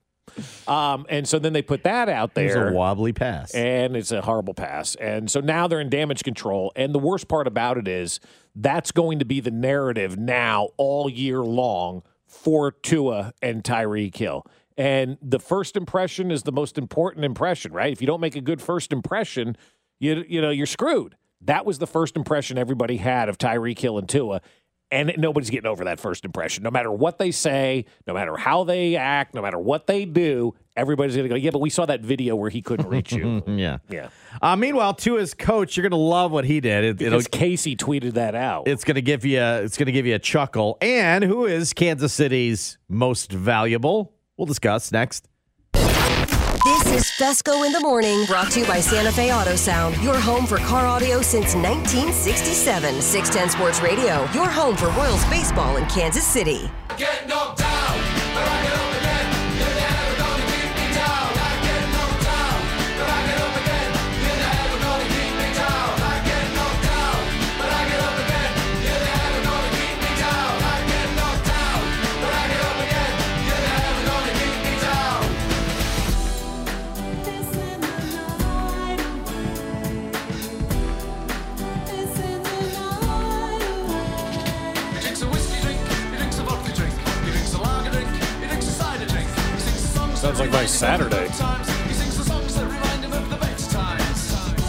Um, and so then they put that out It was there. a wobbly pass. And it's a horrible pass. And so now they're in damage control. And the worst part about it is that's going to be the narrative now all year long for Tua and Tyreek Hill. And the first impression is the most important impression, right? If you don't make a good first impression, you you know, you're screwed. That was the first impression everybody had of Tyreek Hill and Tua. And nobody's getting over that first impression. No matter what they say, no matter how they act, no matter what they do, everybody's going to go, yeah, but we saw that video where he couldn't reach you. yeah. Yeah. Uh, meanwhile, Tua's coach, you're going to love what he did. It, Because Casey tweeted that out. It's going to give you a, it's going to give you a chuckle. And who is Kansas City's most valuable? We'll discuss next. This is Fesco in the Morning, brought to you by Santa Fe Auto Sound, your home for car audio since nineteen sixty-seven. six ten Sports Radio, your home for Royals baseball in Kansas City. Get knocked down, but I get up again. You're never gonna keep me down. I get knocked down, but I get up again. You're never gonna keep me down. I get knocked down, but I get up again. You're never gonna keep me down. I get knocked down, but I get up again. You're never gonna keep me down. He drinks a whiskey drink, he drinks a vodka drink, he drinks a lager drink, he drinks a cider drink. He sings the songs Sounds that like my remind him of Saturday. good times. He sings the songs that remind him of the best times.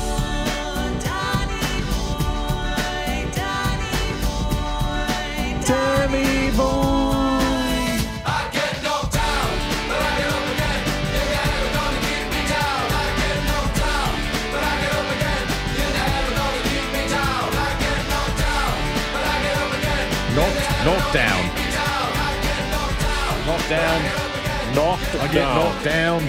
Danny boy. I get knocked down, but I get up again. You're never gonna keep me down. I get knocked down, but I get up again. You're never gonna keep me down. I get knocked down, but I get up again. Knocked, knocked down. Knocked down. Knocked I get down. knocked down.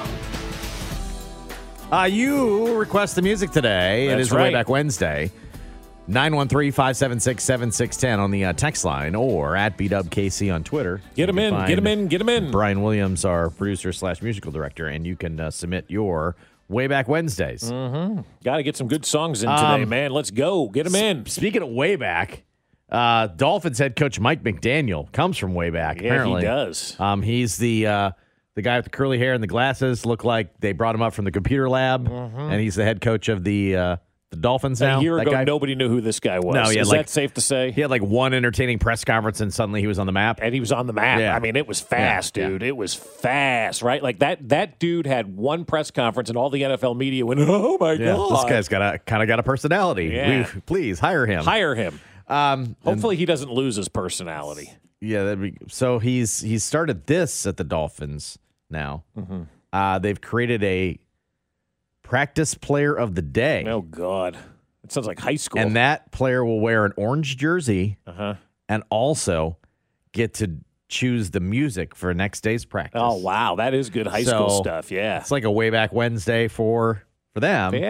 Uh, you request the music today. it That's is right. Way Back Wednesday. nine one three, five seven six, seven six one zero on the uh, text line or at B W K C on Twitter. Get You him can in, find get him in, get him in. Brian Williams, our producer slash musical director, and you can uh, submit your Way Back Wednesdays. Mm-hmm. Got to get some good songs in today, Um, man. Let's go. Get them in. Speaking of way back, uh, Dolphins head coach Mike McDaniel comes from way back. Yeah, apparently. he does. Um, he's the uh, the guy with the curly hair and the glasses. Look like they brought him up from the computer lab, and he's the head coach of the uh, the Dolphins now. A year That ago, guy- nobody knew who this guy was. No, he had Is like- that safe to say? He had like one entertaining press conference, and suddenly he was on the map. And he was on the map. Yeah. I mean, it was fast, Yeah, yeah. dude. It was fast, right? Like that that dude had one press conference, and all the N F L media went, "Oh my Yeah, god, this guy's got a kind of got a personality. Yeah. We, please hire him. hire him." Um, Hopefully, he doesn't lose his personality. Yeah, that'd be, so he's he's started this at the Dolphins now. Mm-hmm. Uh, they've created a practice player of the day. Oh God, it sounds like high school. And that player will wear an orange jersey uh-huh. and also get to choose the music for next day's practice. Oh wow, that is good high So, school stuff. Yeah, It's like a way back Wednesday for for them. yeah.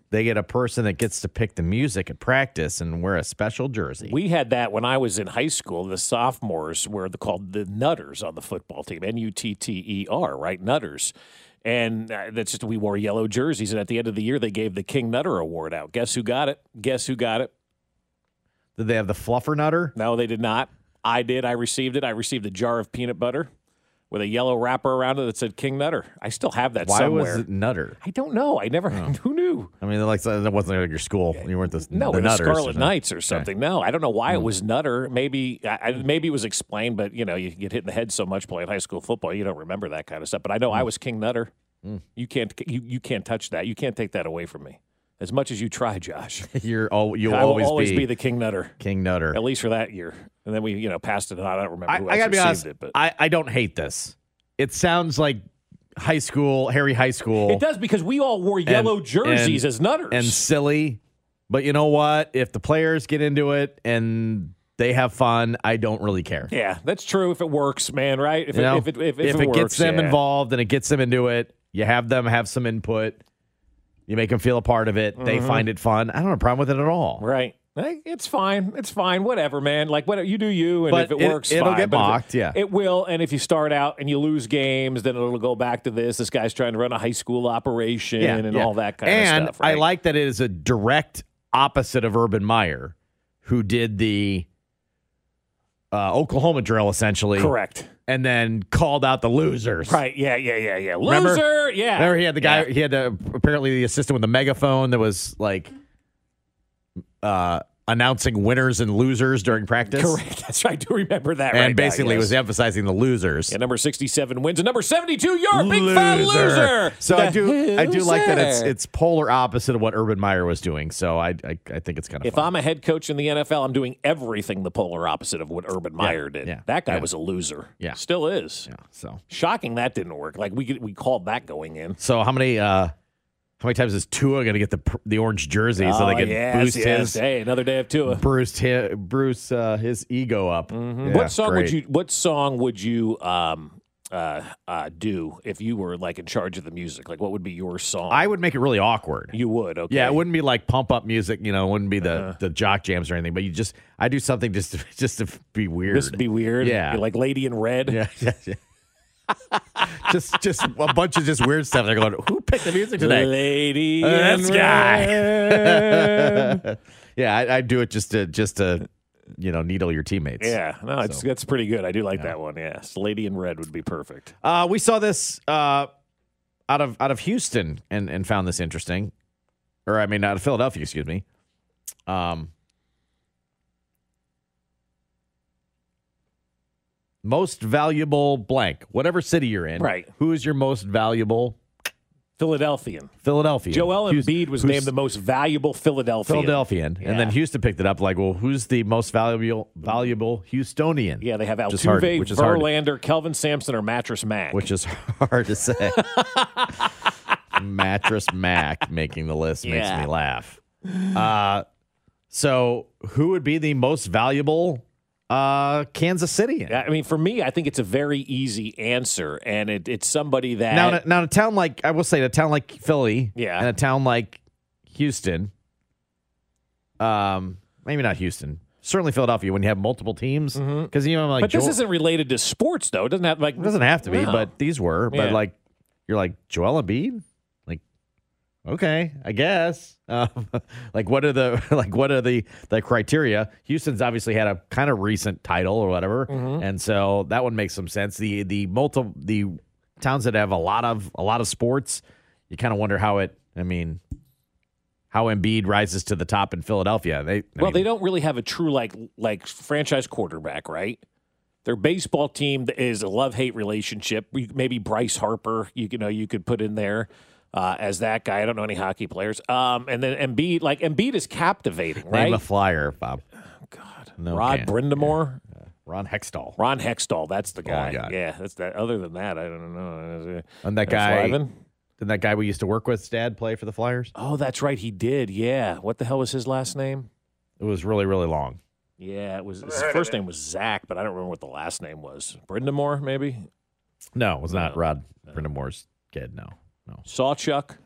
they get a person that gets to pick the music at practice and wear a special jersey. We had that when I was in high school. The sophomores were the, called the Nutters on the football team, N U T T E R, right? Nutters. And uh, that's just we wore yellow jerseys, and at the end of the year, they gave the King Nutter Award out. Guess who got it? Guess who got it? Did they have the Fluffer Nutter? No, they did not. I did. I received it. I received a jar of peanut butter with a yellow wrapper around it that said King Nutter. I still have that Why somewhere. was it Nutter? I don't know. I never. Oh. Who knew? I mean, like that wasn't like your school. You weren't the No, the it was Nutters or Scarlet something. Knights or something. No, I don't know why Hmm. it was Nutter. Maybe I, I- maybe it was explained, but you know, you get hit in the head so much playing high school football, you don't remember that kind of stuff. But I know I was King Nutter. Hmm. You can't you, you can't touch that. You can't take that away from me. As much as you try, Josh. You're all you'll I will always, always be, be the King Nutter. King Nutter. At least for that year. And then we, you know, passed it on. I don't remember I, who I else gotta be received honest. it, but I, I don't hate this. It sounds like high school, Harry High School. it does because we all wore yellow and- jerseys and- as Nutters. and silly. But you know what? If the players get into it and they have fun, I don't really care. yeah, that's true if it works, man, right? If You it, know, if it, if, if if it, it works, gets them yeah. involved and it gets them into it, you have them have some input. You make them feel a part of it. They Mhm. find it fun. I don't have a problem with it at all. Right. Hey, It's fine. It's fine. Whatever, man. Like, whatever you do, you, and But if it, it- works, it'll fine. get But if it- mocked, yeah. it will. And if you start out and you lose games, then it'll go back to this. This guy's trying to run a high school operation and yeah. all that kind and of stuff. Right? I like that it is a direct opposite of Urban Meyer, who did the uh, Oklahoma drill essentially, Correct. and then called out the losers. Right. Yeah. Yeah. Yeah. Yeah. Remember? Loser. Yeah. Remember he had the guy. Yeah. He had the, apparently the assistant with the megaphone that was like uh, announcing winners and losers during practice. Correct. That's right. I do remember that. And right basically now, was yes. emphasizing the losers. Yeah, number sixty-seven wins, and number seventy-two, you're a big fat loser. So The I do, I do like that it's loser. it's polar opposite of what Urban Meyer was doing. So I, I, I think it's kind of If fun. I'm a head coach in the N F L, I'm doing everything the polar opposite of what Urban Meyer did. yeah, That guy yeah. was a loser. Yeah. Still is. Yeah. So Shocking that didn't work. Like we could- we called that going in. So how many uh how many times is Tua going to get the pr- the orange jersey so Oh, they can yes, boost yes. his Hey, another day of Tua. Bruce hi- Bruce uh, his ego up? Yeah, what song would great. you What song would you um uh, uh do if you were like in charge of the music? Like what would be your song? I would make it really awkward. You would. Okay. Yeah, it wouldn't be like pump up music, you know, it wouldn't be the, the jock jams or anything, but you just I do something just to, just to be weird. Just to be weird. Yeah. You're like Lady in Red. Yeah, yeah, yeah. just just a bunch of just weird stuff. They're going, who picked the music today? Lady Uh, in this guy. Red. yeah, I, I do it just to just to you know needle your teammates. Yeah, no, it's So. that's pretty good. I do like that one. Yes, Lady in Red would be perfect. Uh, we saw this uh, out of out of Houston and and found this interesting, or I mean, out of Philadelphia, excuse me. Um, most valuable blank, whatever city you're in. Right. Who is your most valuable? Philadelphian. Philadelphia. Joel Houston- Embiid was who's- named the most valuable Philadelphian. Philadelphian, and then Yeah. Houston picked it up. Like, well, who's the most valuable valuable Houstonian? Yeah, they have Which is hard- Altuve, which is hard- Verlander, Kelvin Sampson, or Mattress Mac. which is hard to say. Mattress Mac making the list makes Yeah. me laugh. Uh, so who would be the most valuable uh, Kansas City? Yeah, I mean, for me, I think it's a very easy answer, and it, it's somebody that Now, in a- now, in a town like I will say, a town like Philly, Yeah. and a town like Houston, um, maybe not Houston, certainly Philadelphia. When you have multiple teams, because you know, like, but this Joel- isn't related to sports, though. It doesn't have like It doesn't have to be, No. but these were. But Yeah. like, you're like Joel Embiid, like, okay, I guess. Um, like, what are the like what are the the criteria? Houston's obviously had a kind of recent title or whatever, Mhm. and so that one makes some sense. The the multi the towns that have a lot of a lot of sports, you kind of wonder how it. I mean. How Embiid rises to the top in Philadelphia? They I well, mean, they don't really have a true like like franchise quarterback, right? Their baseball team is a love hate relationship. We- Maybe Bryce Harper, you, you know, you could put in there uh, as that guy. I don't know any hockey players. Um, and then Embiid, like Embiid is captivating, name right? a flyer, Bob. God, No, Rod can't. Brindamore, Ron Hextall. Ron Hextall. That's the Oh, my guy. God. Yeah, that's that. Other than that, I don't know. And that Uh, guy, Flyvin? didn't that guy we used to work with, Dad, play for the Flyers? Oh, that's right. He did. Yeah. What the hell was his last name? It was really, really long. Yeah, it was. His first name was Zach, but I don't remember what the last name was. Brindamore, maybe. No, it was not No. Rod Brindamore's kid. No, no. Sawchuck.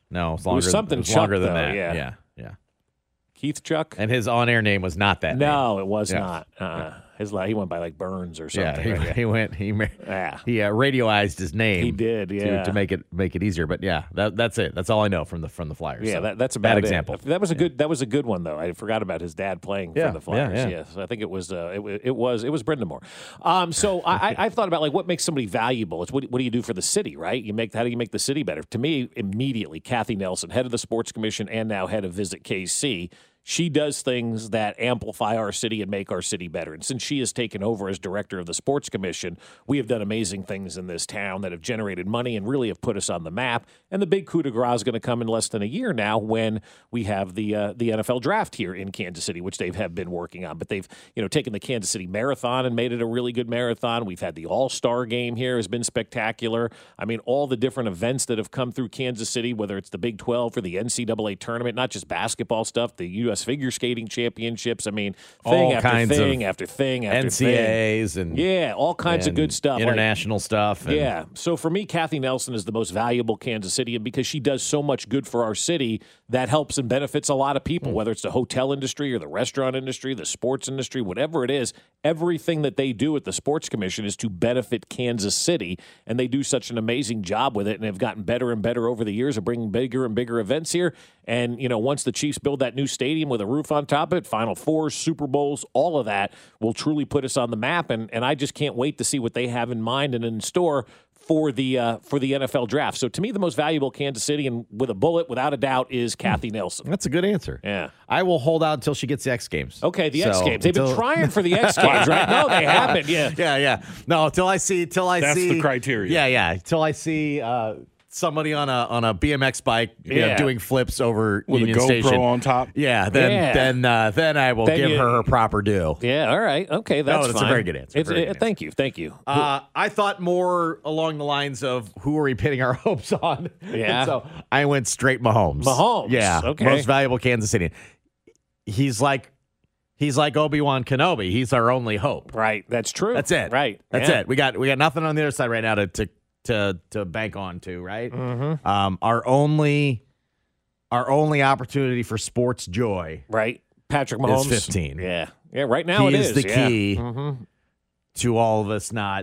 No, it's It longer. was something it was Chuck, longer than though, that. yeah. yeah, yeah. Keith Chuck? And his on-air name was not that. No, name. it was Yeah. not. Uh, his la- he went by like Burns or Yeah, something. he, right? he went. He ma- Yeah. he uh, radioized his name. He did, to- yeah. to, make it make it easier. But yeah, that, that's it. That's all I know from the from the Flyers. Yeah, So, that, that's a bad bad example. That was a good. That was a good one though. I forgot about his dad playing Yeah, for the Flyers. yeah, yeah. Yes, I think it was. Uh, it, it was. It was Brindamore. Um, so I, I, I've thought about like what makes somebody valuable. It's what, what do you do for the city, right? You make how do you make the city better? To me, immediately, Kathy Nelson, head of the Sports Commission and now head of Visit K C. She does things that amplify our city and make our city better. And since she has taken over as director of the Sports Commission, we have done amazing things in this town that have generated money and really have put us on the map. And the big coup de grace is going to come in less than a year now when we have the uh, the N F L draft here in Kansas City, which they have been working on. But they've you know taken the Kansas City Marathon and made it a really good marathon. We've had the All-Star game here has been spectacular. I mean, all the different events that have come through Kansas City, whether it's the Big twelve or the N C double A tournament, not just basketball stuff, the U S Figure Skating Championships. I mean, thing All after kinds thing of after thing after N C A As thing. and yeah, all kinds of and good stuff. Like- international stuff. And, yeah. So for me, Kathy Nelson is the most valuable Kansas Cityan because she does so much good for our city that helps and benefits a lot of people, whether it's the hotel industry or the restaurant industry, the sports industry, whatever it is. Everything that they do at the Sports Commission is to benefit Kansas City, and they do such an amazing job with it, and have gotten better and better over the years of bringing bigger and bigger events here. And, you know, once the Chiefs build that new stadium with a roof on top of it, Final Fours, Super Bowls, all of that will truly put us on the map. And, and I just can't wait to see what they have in mind and in store for the uh, for the N F L draft. So to me, the most valuable Kansas City, and with a bullet, without a doubt, is Kathy Nelson. That's a good answer. Yeah. I will hold out until she gets the X Games. Okay, the So, X Games. They've been until- trying for the X Games, right? No, they haven't. Yeah. Yeah, yeah. No, till I see, till I That's see the criteria. Yeah, yeah. Till I see uh, somebody on a on a B M X bike, you know, Yeah. doing flips over With a Union GoPro Station on top. Yeah, then Yeah. then uh, then I will Then give you- her her proper due. Yeah, all right. Okay, that's that's a fine. very good answer, It's- very uh, good thank you. Thank you. Uh, I thought more along the lines of who are we pinning our hopes on? Yeah. so I went straight Mahomes. Mahomes, Yeah. okay. Most valuable Kansas City. He's like he's like Obi-Wan Kenobi. He's our only hope. Right. That's true. That's it. Right. That's Yeah. it. We got we got nothing on the other side right now to to to, to bank on to, right? Mhm. Um, our only our only opportunity for sports joy Right. Patrick Mahomes. is fifteen. Yeah. Yeah, right now he it is is. the yeah. key Mhm. to all of us not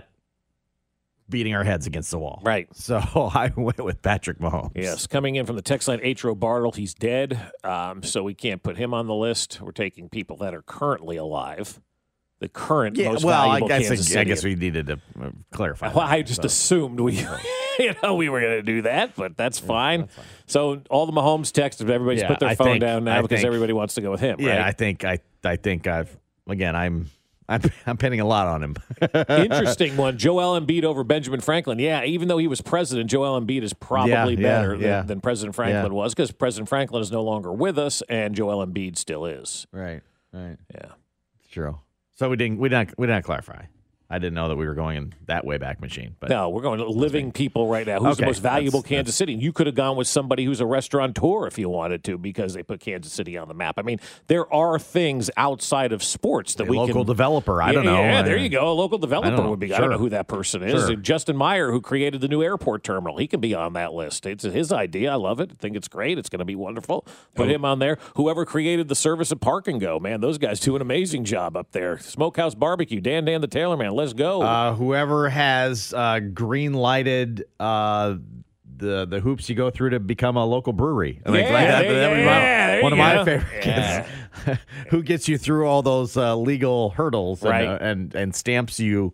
beating our heads against the wall. Right. So I went with Patrick Mahomes. Yes, coming in from the text line, Atro Bartle, he's dead, um, so we can't put him on the list. We're taking people that are currently alive. The current Yeah, most well, I valuable guess, Kansas I City. guess we needed to uh, clarify. Well, that, I just so. assumed we, you know, we were going to do that, but that's fine. that's fine. So all the Mahomes texts, everybody's Yeah, put their I phone think- down now I because think- everybody wants to go with him. Yeah, I right? think I I think I've again I'm I'm I'm pinning a lot on him. Interesting one. Joel Embiid over Benjamin Franklin. Yeah, even though he was president, Joel Embiid is probably Yeah, yeah, better yeah. Than, than President Franklin Yeah. was because President Franklin is no longer with us, and Joel Embiid still is. Right. Right. Yeah. It's true. So we didn't we didn't we didn't clarify. I didn't know that we were going in that way back machine. But No, we're going to living people right now. Who's the Okay, most valuable that's- Kansas City? You could have gone with somebody who's a restaurateur if you wanted to because they put Kansas City on the map. I mean, there are things outside of sports that A we local can. developer. I Yeah, don't know. Yeah, I- there you go. A local developer know. would be. I don't Sure. know who that person is. Sure. Justin Meyer, who created the new airport terminal, he can be on that list. It's his idea. I love it. I think it's great. It's going to be wonderful. Put Oh. him on there. Whoever created the service of Park and Go, man, those guys do an amazing job up there. Smokehouse Barbecue, Dan Dan the Taylor Man. Let's go. Uh, whoever has uh, green lighted uh, the the hoops you go through to become a local brewery. I mean, Yeah, like that, there- that would be my- yeah, there one of you my go. favorite Yeah. kids. Who gets you through all those uh, legal hurdles and, Right. uh, and and stamps you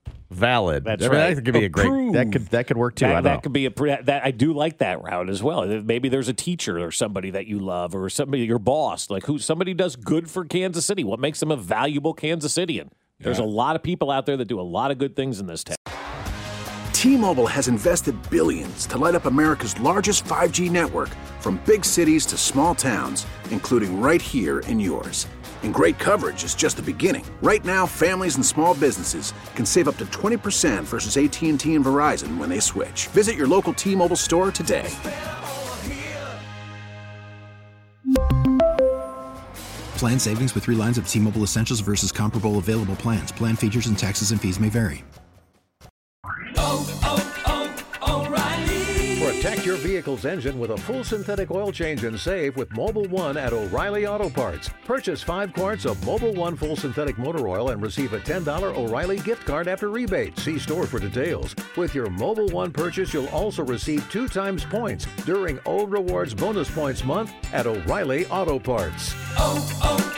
valid. That's I mean, right. That could be a great. Approved. That could that could work too. I That, don't that know. could be a pre- that I do like that route as well. Maybe there's a teacher or somebody that you love or somebody your boss, like who somebody does good for Kansas City. What makes them a valuable Kansas Cityan? There's a lot of people out there that do a lot of good things in this town. T-Mobile has invested billions to light up America's largest five G network, from big cities to small towns, including right here in yours. And great coverage is just the beginning. Right now, families and small businesses can save up to twenty percent versus A T and T and Verizon when they switch. Visit your local T-Mobile store today. Plan savings with three lines of T-Mobile Essentials versus comparable available plans. Plan features and taxes and fees may vary. Protect your vehicle vehicle's engine with a full synthetic oil change and save with Mobil one at O'Reilly Auto Parts. Purchase five quarts of Mobil one full synthetic motor oil and receive a ten dollars O'Reilly gift card after rebate. See store for details. With your Mobil one purchase, you'll also receive two times points during O Rewards Bonus Points Month at O'Reilly Auto Parts. Oh, oh,